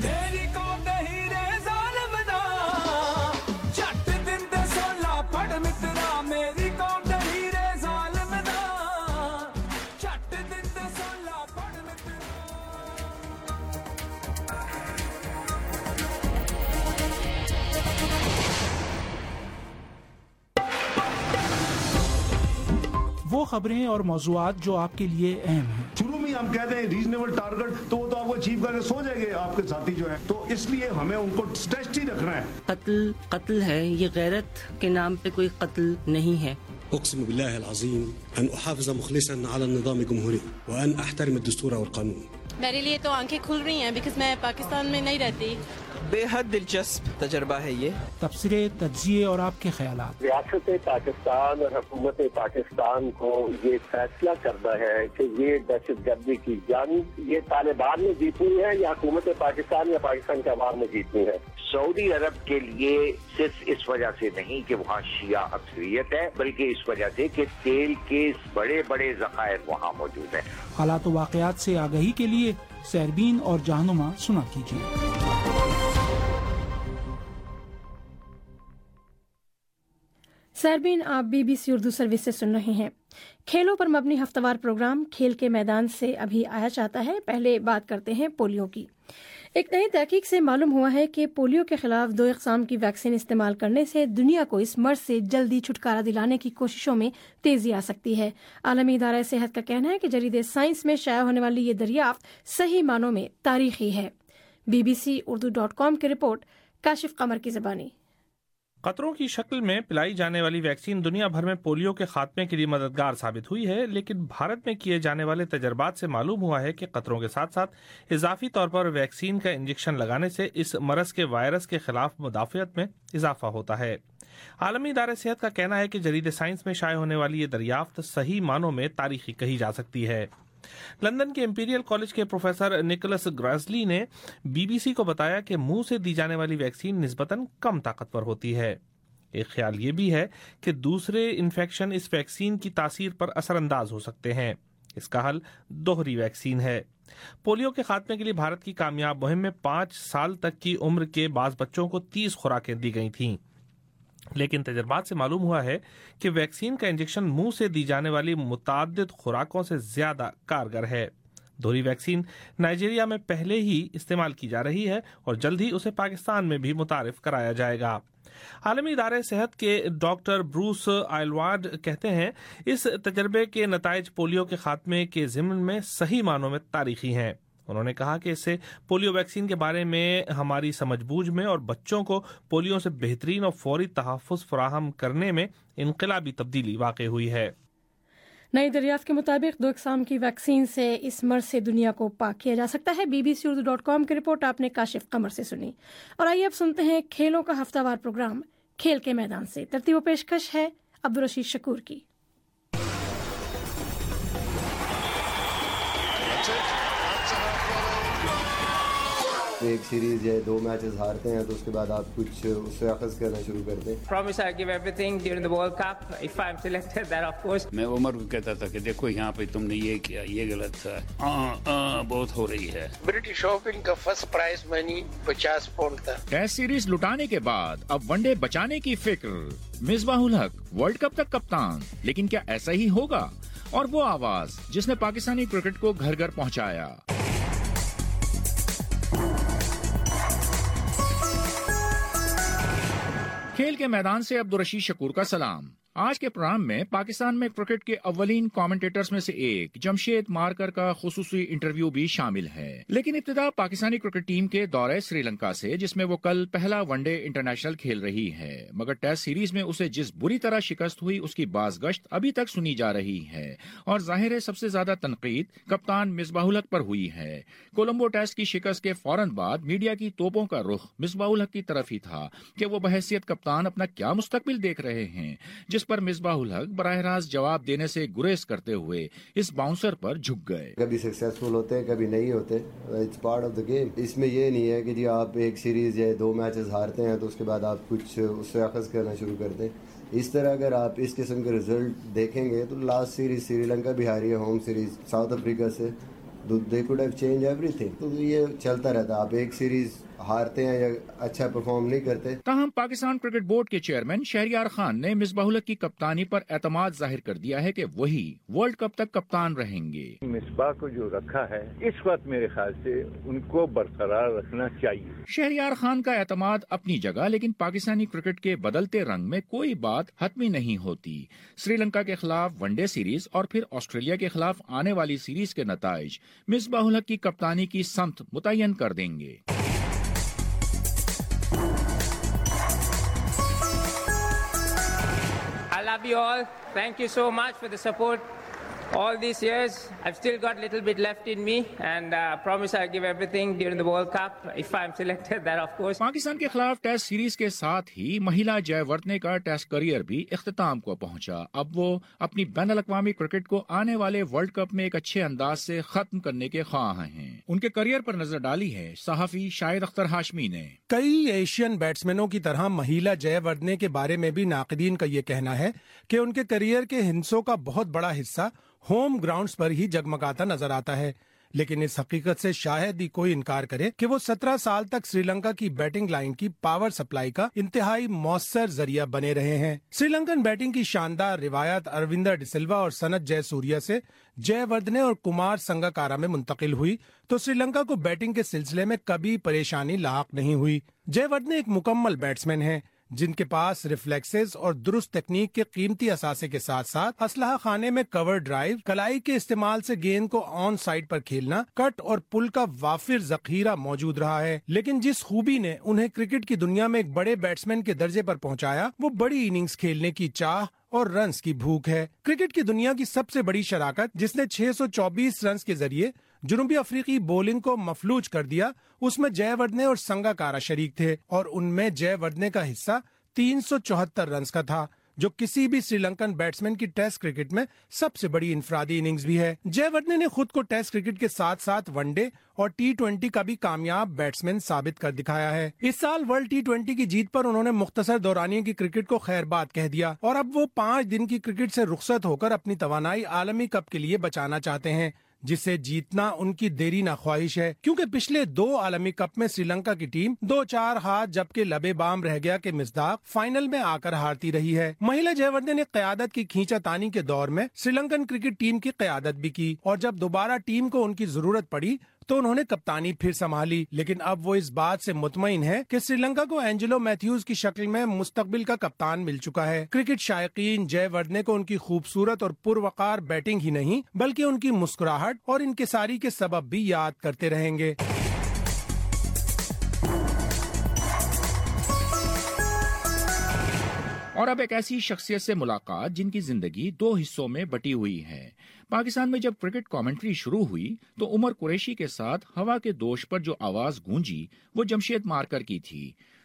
वो खबरें और मौज़ूआत जो आपके लिए अहम हैं। शुरू में हम कहते हैं रीजनेबल टारगेट, तो वो तो आपको अचीव करके सो जाएंगे आपके साथी जो है, तो इसलिए हमें उनको स्ट्रेच ही रखना है। कत्ल कत्ल है, ये गैरत के नाम पे कोई कत्ल नहीं है। أقسم بالله العظيم أن أحافظ مخلصا على النظام الجمهوري وأن أحترم الدستور والقانون. मेरे लिए तो आंखें खुल रही हैं बिकॉज़ मैं पाकिस्तान में नहीं रहती। बेहद दिलचस्प तजर्बा है ये। तबसरे, तज्जिए और आपके ख्यालात। रियासत पाकिस्तान और हुकूमत पाकिस्तान को ये फैसला करना है कि ये दहशतगर्दी की जंग ये तालिबान ने जीतनी है या हुकूमत पाकिस्तान या पाकिस्तान के अवाम ने जीतनी है। सऊदी अरब के लिए सिर्फ इस वजह से नहीं कि वहाँ शिया अक्सरियत है, बल्कि इस वजह से कि तेल के बड़े बड़े ज़खायर वहाँ मौजूद हैं। हालात व वाक़यात से आगाही के लिए सैरबीन और जहानुमा सुना कीजिए। सैरबीन आप बीबीसी उर्दू सर्विस से सुन रहे हैं। खेलों पर मबनी हफ्तावार प्रोग्राम खेल के मैदान से अभी आया चाहता है। पहले बात करते हैं पोलियो की। एक नई तहकीक से मालूम हुआ है कि पोलियो के खिलाफ दो इकसाम की वैक्सीन इस्तेमाल करने से दुनिया को इस मर्ज से जल्दी छुटकारा दिलाने की कोशिशों में तेजी आ सकती है। आलमी इदारा सेहत का कहना है कि जरीदे साइंस में शाया होने वाली ये दरियाफ्त सही मानों में तारीखी है। बीबीसी उर्दू डॉट कॉम की रिपोर्ट, काशिफ कमर की ज़बानी। कतरों की शक्ल में पिलाई जाने वाली वैक्सीन दुनिया भर में पोलियो के खात्मे के लिए मददगार साबित हुई है, लेकिन भारत में किए जाने वाले तजर्बात से मालूम हुआ है कि कतरों के साथ साथ इजाफी तौर पर वैक्सीन का इंजेक्शन लगाने से इस मरज के वायरस के खिलाफ मुदाफियत में इजाफा होता है। आलमी इदारे सेहत का कहना है कि जरीदे साइंस में शाये होने वाली ये दरियाफ्त सही मानों में तारीखी कही जा सकती है। लंदन के इंपीरियल कॉलेज के प्रोफेसर निकोलस ग्रासली ने बीबीसी को बताया कि मुंह से दी जाने वाली वैक्सीन निस्बतन कम ताकतवर होती है। एक ख्याल ये भी है कि दूसरे इन्फेक्शन इस वैक्सीन की तासीर पर असरअंदाज हो सकते हैं। इसका हल दोहरी वैक्सीन है। पोलियो के खात्मे के लिए भारत की कामयाब मुहिम में पाँच साल तक की उम्र के बाज बच्चों को तीस खुराकें दी गई थीं, लेकिन तजर्बात से मालूम हुआ है कि वैक्सीन का इंजेक्शन मुंह से दी जाने वाली मुताद्दिद खुराकों से ज्यादा कारगर है। दोहरी वैक्सीन नाइजीरिया में पहले ही इस्तेमाल की जा रही है और जल्द ही उसे पाकिस्तान में भी मुतारिफ कराया जाएगा। आलमी इदारे सेहत के डॉक्टर ब्रूस आयलवार्ड कहते हैं, इस तजर्बे के नताइज पोलियो के खात्मे के ज़िम्न में सही मानों में तारीखी हैं। उन्होंने कहा कि इससे पोलियो वैक्सीन के बारे में हमारी समझबूझ में और बच्चों को पोलियो से बेहतरीन और फौरी तहफ़्फ़ुज़ फराहम करने में इनकलाबी तब्दीली वाक़ई हुई है। नई दरियाफ्त के मुताबिक दो इकसाम की वैक्सीन से इस मर्ज से दुनिया को पाक किया जा सकता है। बीबीसी उर्दू डॉट कॉम की रिपोर्ट आपने काशिफ कमर से सुनी। और आइए अब सुनते हैं खेलों का हफ्तावार प्रोग्राम खेल के मैदान से। तरतीब पेशकश है अब्दुल रशीद शकूर की। ایک سیریز یا دو میچز ہارتے ہیں تو اس کے بعد آپ کچھ اس سے اخذ کرنا شروع کرتے ہیں. Promise I'll give everything during the World Cup if I'm selected, that of course. میں عمر کو کہتا تھا کہ دیکھو یہاں پہ تم نے یہ کیا, یہ غلط تھا, آہ آہ بہت ہو رہی ہے. برٹش اوپن کا فرسٹ پرائز منی پچاس پاؤنڈ تھا. ٹیسٹ سیریز لٹانے کے بعد اب ون ڈے بچانے کی فکر. مصباح الحق ورلڈ کپ تک کپتان, لیکن کیا ایسا ہی ہوگا؟ اور وہ آواز جس نے پاکستانی کرکٹ کو گھر گھر پہنچایا. کھیل کے میدان سے عبدالرشید شکور کا سلام. آج کے پروگرام میں پاکستان میں کرکٹ کے اولین کامنٹیٹرز میں سے ایک جمشید مارکر کا خصوصی انٹرویو بھی شامل ہے. لیکن ابتدا پاکستانی کرکٹ ٹیم کے دورے سری لنکا سے, جس میں وہ کل پہلا ون ڈے انٹرنیشنل کھیل رہی ہے. مگر ٹیسٹ سیریز میں اسے جس بری طرح شکست ہوئی اس کی باز گشت ابھی تک سنی جا رہی ہے, اور ظاہر ہے سب سے زیادہ تنقید کپتان مصباح الحق پر ہوئی ہے. کولمبو ٹیسٹ کی شکست کے فوراً بعد میڈیا کی توپوں کا رخ مصباح الحق کی طرف ہی تھا کہ وہ بحیثیت کپتان اپنا کیا مستقبل دیکھ رہے ہیں, جس پر مصباح الحق براہ راست جواب دینے سے گریز کرتے ہوئے اس باؤنسر پر جھک گئے. کبھی سکسیسفل ہوتے ہیں, کبھی نہیں ہوتے. It's part of the game. اس میں یہ نہیں ہے کہ جی آپ ایک سیریز یا دو میچز ہارتے ہیں تو اس کے بعد آپ کچھ اس سے اخذ کرنا شروع کرتے ہیں. اس طرح اگر آپ اس قسم کے رزلٹ دیکھیں گے تو لاسٹ سیریز سری لنکا بھی ہاری ہے, ہوم سیریز ساؤتھ افریقہ سے. they could have changed everything. تو یہ چلتا رہتا, آپ ایک سیریز ہارتے ہیں یا اچھا پرفارم نہیں کرتے. تاہم پاکستان کرکٹ بورڈ کے چیئرمین شہریار خان نے مصباح الحق کی کپتانی پر اعتماد ظاہر کر دیا ہے کہ وہی ورلڈ کپ تک کپتان رہیں گے. مصباح کو جو رکھا ہے اس وقت میرے خیال سے ان کو برقرار رکھنا چاہیے. شہریار خان کا اعتماد اپنی جگہ, لیکن پاکستانی کرکٹ کے بدلتے رنگ میں کوئی بات حتمی نہیں ہوتی. سری لنکا کے خلاف ون ڈے سیریز اور پھر آسٹریلیا کے خلاف آنے والی سیریز کے نتائج مصباح الحق کی کپتانی کی سمت متعین کر دیں گے. I love you all. Thank you so much for the support all these years. I've still got a little bit left in me, and I uh, promise I'll give everything during the World Cup if I'm selected, that of course. Pakistan کے خلاف test series کے ساتھ ہی مہیلا جے وردنے کا test career بھی اختتام کو پہنچا. اب وہ اپنی بین الاقوامی کرکٹ کو آنے والے ورلڈ کپ میں ایک اچھے انداز سے ختم کرنے کے خواہاں ہیں. ان کے کریئر پر نظر ڈالی ہے صحافی شاہد اختر ہاشمی نے. کئی ایشین بیٹسمینوں کی طرح مہیلا جے وردنے کے بارے میں بھی ناقدین کا یہ کہنا ہے کہ ان کے کریئر کے ہندسوں کا بہت بڑا حصہ ہوم گراؤنڈز پر ہی جگمگاتا نظر آتا ہے. لیکن اس حقیقت سے شاید ہی کوئی انکار کرے کہ وہ سترہ سال تک سری لنکا کی بیٹنگ لائن کی پاور سپلائی کا انتہائی مؤثر ذریعہ بنے رہے ہیں. سری لنکن بیٹنگ کی شاندار روایت اروندر ڈسلوا اور سنت جے سوریا سے جے وردنے اور کمار سنگاکارا میں منتقل ہوئی تو سری لنکا کو بیٹنگ کے سلسلے میں کبھی پریشانی لاحق نہیں ہوئی. جے وردنے ایک مکمل بیٹسمین ہیں جن کے پاس ریفلیکسز اور درست تکنیک کے قیمتی اثاثے کے ساتھ ساتھ اسلحہ خانے میں کور ڈرائیو, کلائی کے استعمال سے گیند کو آن سائڈ پر کھیلنا, کٹ اور پل کا وافر ذخیرہ موجود رہا ہے. لیکن جس خوبی نے انہیں کرکٹ کی دنیا میں ایک بڑے بیٹسمین کے درجے پر پہنچایا وہ بڑی اننگز کھیلنے کی چاہ اور رنز کی بھوک ہے. کرکٹ کی دنیا کی سب سے بڑی شراکت جس نے چھ سو چوبیس رنز کے ذریعے جنوبی افریقی بولنگ کو مفلوج کر دیا, اس میں جے وردنے اور سنگاکارا شریک تھے, اور ان میں جے وردنے کا حصہ تین سو چوہتر رنز کا تھا, جو کسی بھی سری لنکن بیٹسمین کی ٹیسٹ کرکٹ میں سب سے بڑی انفرادی اننگز بھی ہے. جے وردنے نے خود کو ٹیسٹ کرکٹ کے ساتھ ساتھ ون ڈے اور ٹی ٹوینٹی کا بھی کامیاب بیٹسمین ثابت کر دکھایا ہے. اس سال ورلڈ ٹی ٹوینٹی کی جیت پر انہوں نے مختصر دورانیے کی کرکٹ کو خیر بات کہہ دیا, اور اب وہ پانچ دن کی کرکٹ سے رخصت ہو کر اپنی توانائی عالمی کپ کے لیے بچانا چاہتے ہیں, جسے جیتنا ان کی دیری نہ خواہش ہے. کیونکہ پچھلے دو عالمی کپ میں سری لنکا کی ٹیم دو چار ہاتھ جبکہ لبے بام رہ گیا کہ مصداق فائنل میں آ کر ہارتی رہی ہے. مہیلا جے وردنے نے قیادت کی کھینچا تانی کے دور میں سری لنکن کرکٹ ٹیم کی قیادت بھی کی, اور جب دوبارہ ٹیم کو ان کی ضرورت پڑی تو انہوں نے کپتانی پھر سنبھالی. لیکن اب وہ اس بات سے مطمئن ہے کہ سری لنکا کو اینجلو میتھیوز کی شکل میں مستقبل کا کپتان مل چکا ہے. کرکٹ شائقین جے وردنے کو ان کی خوبصورت اور پروقار بیٹنگ ہی نہیں بلکہ ان کی مسکراہٹ اور انکساری کے سبب بھی یاد کرتے رہیں گے. اور اب ایک ایسی شخصیت سے ملاقات جن کی زندگی دو حصوں میں بٹی ہوئی ہے. پاکستان میں جب کرکٹ کامنٹری شروع ہوئی تو عمر قریشی کے ساتھ ہوا کے دوش پر جو آواز گونجی وہ جمشید مارکر کی تھی.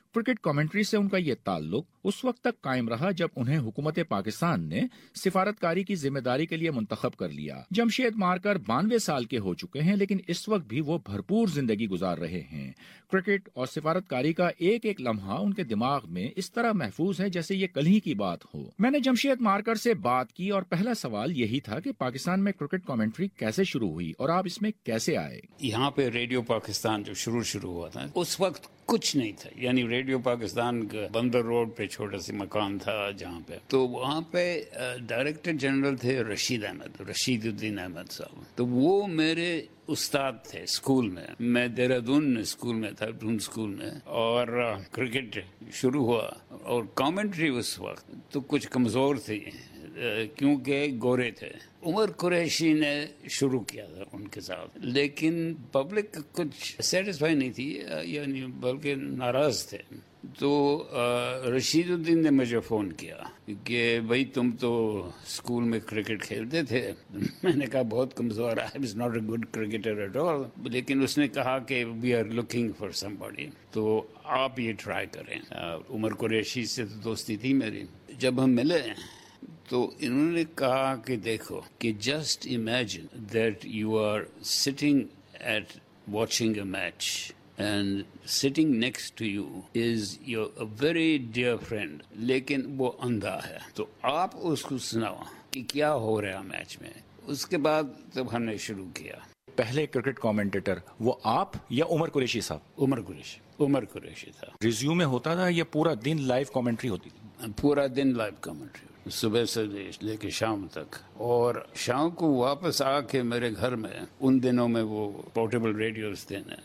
क्रिकेट कमेंट्री से उनका ये ताल्लुक उस वक्त तक कायम रहा जब उन्हें हुकूमत पाकिस्तान ने सिफारतकारी की जिम्मेदारी के लिए मुंतखब कर लिया। जमशेद मारकर बानवे साल के हो चुके हैं, लेकिन इस वक्त भी वो भरपूर जिंदगी गुजार रहे हैं। क्रिकेट और सिफारतकारी का एक एक लम्हा उनके दिमाग में इस तरह महफूज है जैसे ये कल ही की बात हो। मैंने जमशेद मारकर से बात की और पहला सवाल यही था कि पाकिस्तान में क्रिकेट कमेंट्री कैसे शुरू हुई और आप इसमें कैसे आए। यहाँ पे रेडियो पाकिस्तान जब शुरू शुरू हुआ था उस वक्त कुछ नहीं था, यानी रेडियो पाकिस्तान का बंदर रोड पे छोटा सा मकान था जहाँ पे, तो वहाँ पे डायरेक्टर जनरल थे रशीद अहमद, रशीदुद्दीन अहमद साहब। तो वो मेरे उस्ताद थे स्कूल में। मैं देहरादून स्कूल में था, दून स्कूल में, और क्रिकेट शुरू हुआ और कमेंट्री उस वक्त तो कुछ कमज़ोर थी क्योंकि गोरे थे। उमर कुरैशी ने शुरू किया था उनके साथ, लेकिन पब्लिक कुछ सेटिस्फाई नहीं थी, यानी बल्कि नाराज थे। तो रशीदुद्दीन ने मुझे फ़ोन किया कि भाई तुम तो स्कूल में क्रिकेट खेलते थे। मैंने कहा बहुत कमज़ोर, I was not a good cricketer at all, लेकिन उसने कहा कि we are looking for somebody, तो आप ये ट्राई करें। उमर कुरैशी से तो दोस्ती थी मेरी। जब हम मिले तो इन्होंने कहा कि देखो कि just imagine that you are sitting at watching a match and sitting next to you is your a very dear friend, लेकिन वो अंधा है, तो आप उसको सुनाओ कि क्या हो रहा है मैच में। उसके बाद तब हमने शुरू किया। पहले क्रिकेट कमेंटेटर वो आप या उमर कुरैशी साहब? उमर कुरैशी उमर कुरैशी था। रिज्यूमे होता था या पूरा दिन लाइव कमेंट्री होती थी? पूरा दिन लाइव कमेंट्री, सुबह से लेके शाम तक। और शाम को वापस आके मेरे घर में, उन दिनों में वो पोर्टेबल रेडियोस थे ना,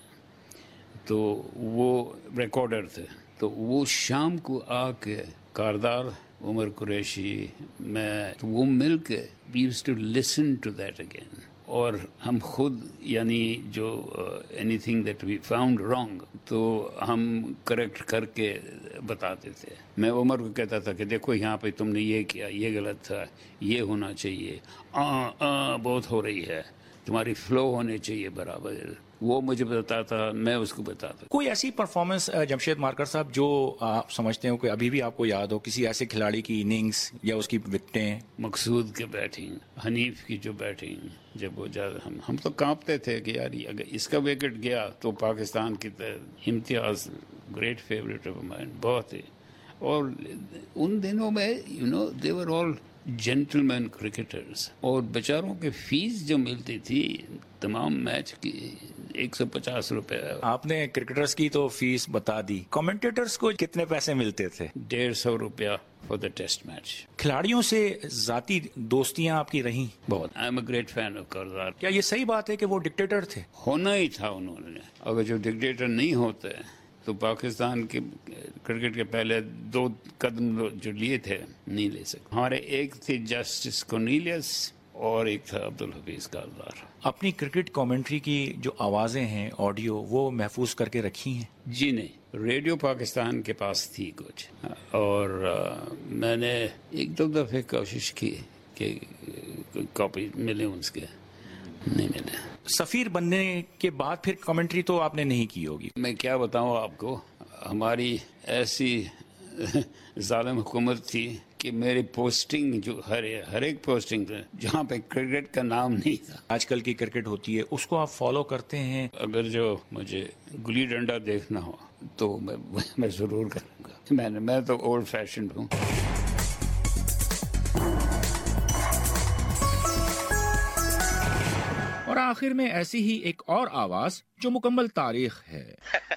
तो वो रिकॉर्डर थे, तो वो शाम को आके कारदार, उमर कुरैशी, मैं, तो वो मिल के we used to listen to that again. और हम खुद यानी जो anything that we found wrong तो हम करेक्ट करके बताते थे। मैं उमर को कहता था कि देखो यहाँ पे तुमने ये किया, ये गलत था, ये होना चाहिए, आ, आ, बहुत हो रही है, तुम्हारी फ्लो होने चाहिए बराबर। वो मुझे बताता, मैं उसको बताता। कोई ऐसी परफॉर्मेंस जमशेद मारकर साहब जो आप समझते हो कि अभी भी आपको याद हो, किसी ऐसे खिलाड़ी की इनिंग्स या उसकी विकेटें? मकसूद के बैटिंग, हनीफ की जो बैटिंग, जब वो ज्यादा हम हम तो कांपते थे कि यार अगर इसका विकेट गया तो पाकिस्तान की Imtiaz great favourite of mine, बहुत ही। और उन दिनों में you know they were all gentleman cricketers, और बेचारों के फीस जो मिलती थी तमाम मैच की एक सौ पचास रुपए। आपने क्रिकेटर्स की तो फीस बता दी, कमेंटेटर्स को कितने पैसे मिलते थे? डेढ़ सौ रुपया फॉर द टेस्ट मैच। खिलाड़ियों से जाती दोस्तियां आपकी रही? बहुत। I am a great fan of Kardar. क्या ये सही बात है कि वो डिक्टेटर थे? होना ही था उन्होंने। अगर जो डिक्टेटर नहीं होते तो पाकिस्तान के क्रिकेट के पहले दो कदम जो लिए थे नहीं ले सकते। हमारे एक थे जस्टिस कॉर्नेलियस और एक था अब्दुल हफीज कारदार। अपनी क्रिकेट कमेंट्री की जो आवाजें हैं ऑडियो, वो महफूज करके रखी हैं? जी नहीं, रेडियो पाकिस्तान के पास थी कुछ, और आ, मैंने एक दो दफे कोशिश की कि कॉपी मिले, उसके नहीं मिले। सफीर बनने के बाद फिर कमेंट्री तो आपने नहीं की होगी? मैं क्या बताऊं आपको, हमारी ऐसी जालिम हुकूमत थी कि मेरी पोस्टिंग जो हर हर एक पोस्टिंग था जहाँ पे क्रिकेट का नाम नहीं था। आजकल की क्रिकेट होती है, उसको आप फॉलो करते हैं? अगर जो मुझे गुल्ली डंडा देखना हो तो मैं मैं जरूर करूँगा। मैंने मैं तो ओल्ड फैशन हूँ। और आखिर में ऐसी ही एक और आवाज जो मुकम्मल तारीख है।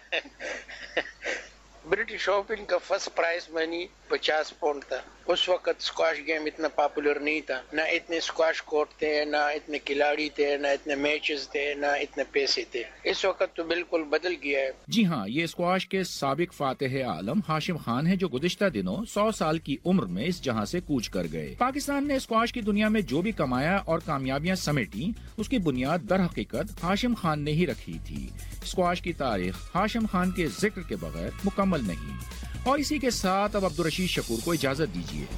ब्रिटिश ओपन का फर्स्ट प्राइज मनी पचास पाउंड था। उस वक्त स्क्वाश गेम इतना पॉपुलर नहीं था, ना इतने स्क्वाश कोर्ट थे, ना इतने खिलाड़ी थे, ना इतने मैचेस थे, ना इतने पैसे थे। इस वक्त तो बिल्कुल बदल गया है। जी हाँ, ये स्क्वाश के साबिक फातिह आलम हाशिम खान है, जो गुज़िश्ता दिनों सौ साल की उम्र में इस जहां से कूच कर गए। पाकिस्तान ने स्क्वाश की दुनिया में जो भी कमाया और कामयाबियां समेटी, उसकी बुनियाद दर हकीकत हाशिम खान ने ही रखी थी। स्क्वाश की तारीख हाशिम खान के जिक्र के बगैर मुकम्मल नहीं। और इसी के साथ अब अब्दुल रशीद शकूर को इजाजत दीजिए।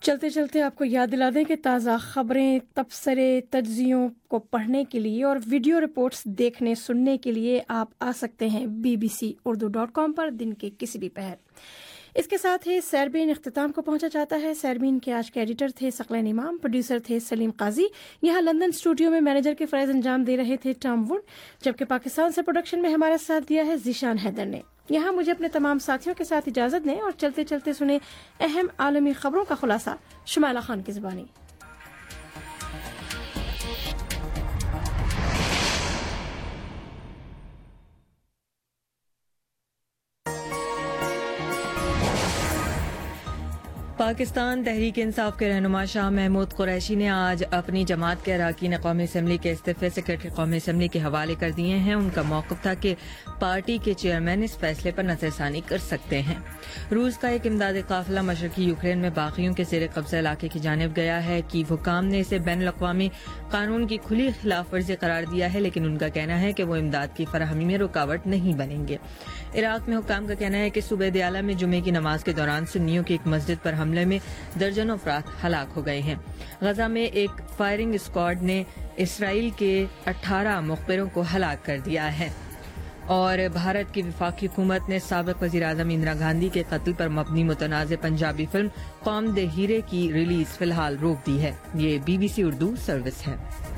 چلتے چلتے آپ کو یاد دلا دیں کہ تازہ خبریں، تبصرے، تجزیوں کو پڑھنے کے لیے اور ویڈیو رپورٹس دیکھنے سننے کے لیے آپ آ سکتے ہیں B B C Urdu dot com پر دن کے کسی بھی پہر۔ اس کے ساتھ ہی سیربین اختتام کو پہنچا جاتا ہے۔ سیربین کے آج کے ایڈیٹر تھے ثقلین امام، پروڈیوسر تھے سلیم قاضی، یہاں لندن اسٹوڈیو میں مینیجر کے فرائض انجام دے رہے تھے ٹام وڈ، جبکہ پاکستان سے پروڈکشن میں ہمارا ساتھ دیا ہے ذیشان حیدر نے۔ یہاں مجھے اپنے تمام ساتھیوں کے ساتھ اجازت دیں اور چلتے چلتے سنیں اہم عالمی خبروں کا خلاصہ شمائلہ خان کی زبانی۔ پاکستان تحریک انصاف کے رہنما شاہ محمود قریشی نے آج اپنی جماعت کے اراکین قومی اسمبلی کے استعفے سیکرٹری قومی اسمبلی کے حوالے کر دیے ہیں۔ ان کا موقف تھا کہ پارٹی کے چیئرمین اس فیصلے پر نظر ثانی کر سکتے ہیں۔ روس کا ایک امدادی قافلہ مشرقی یوکرین میں باغیوں کے زیر قبضہ علاقے کی جانب گیا ہے۔ کیو حکام نے اسے بین الاقوامی قانون کی کھلی خلاف ورزی قرار دیا ہے، لیکن ان کا کہنا ہے کہ وہ امداد کی فراہمی میں رکاوٹ نہیں بنیں گے۔ عراق میں حکام کا کہنا ہے کہ صوبہ دیالہ میں جمعے کی نماز کے دوران سنیوں کی ایک مسجد پر حملے میں درجنوں افراد ہلاک ہو گئے ہیں۔ غزہ میں ایک فائرنگ اسکواڈ نے اسرائیل کے اٹھارہ مخبروں کو ہلاک کر دیا ہے۔ اور بھارت کی وفاقی حکومت نے سابق وزیر اعظم اندرا گاندھی کے قتل پر مبنی متنازع پنجابی فلم قوم دے ہیرے کی ریلیز فی الحال روک دی ہے۔ یہ B B C Urdu service ہے۔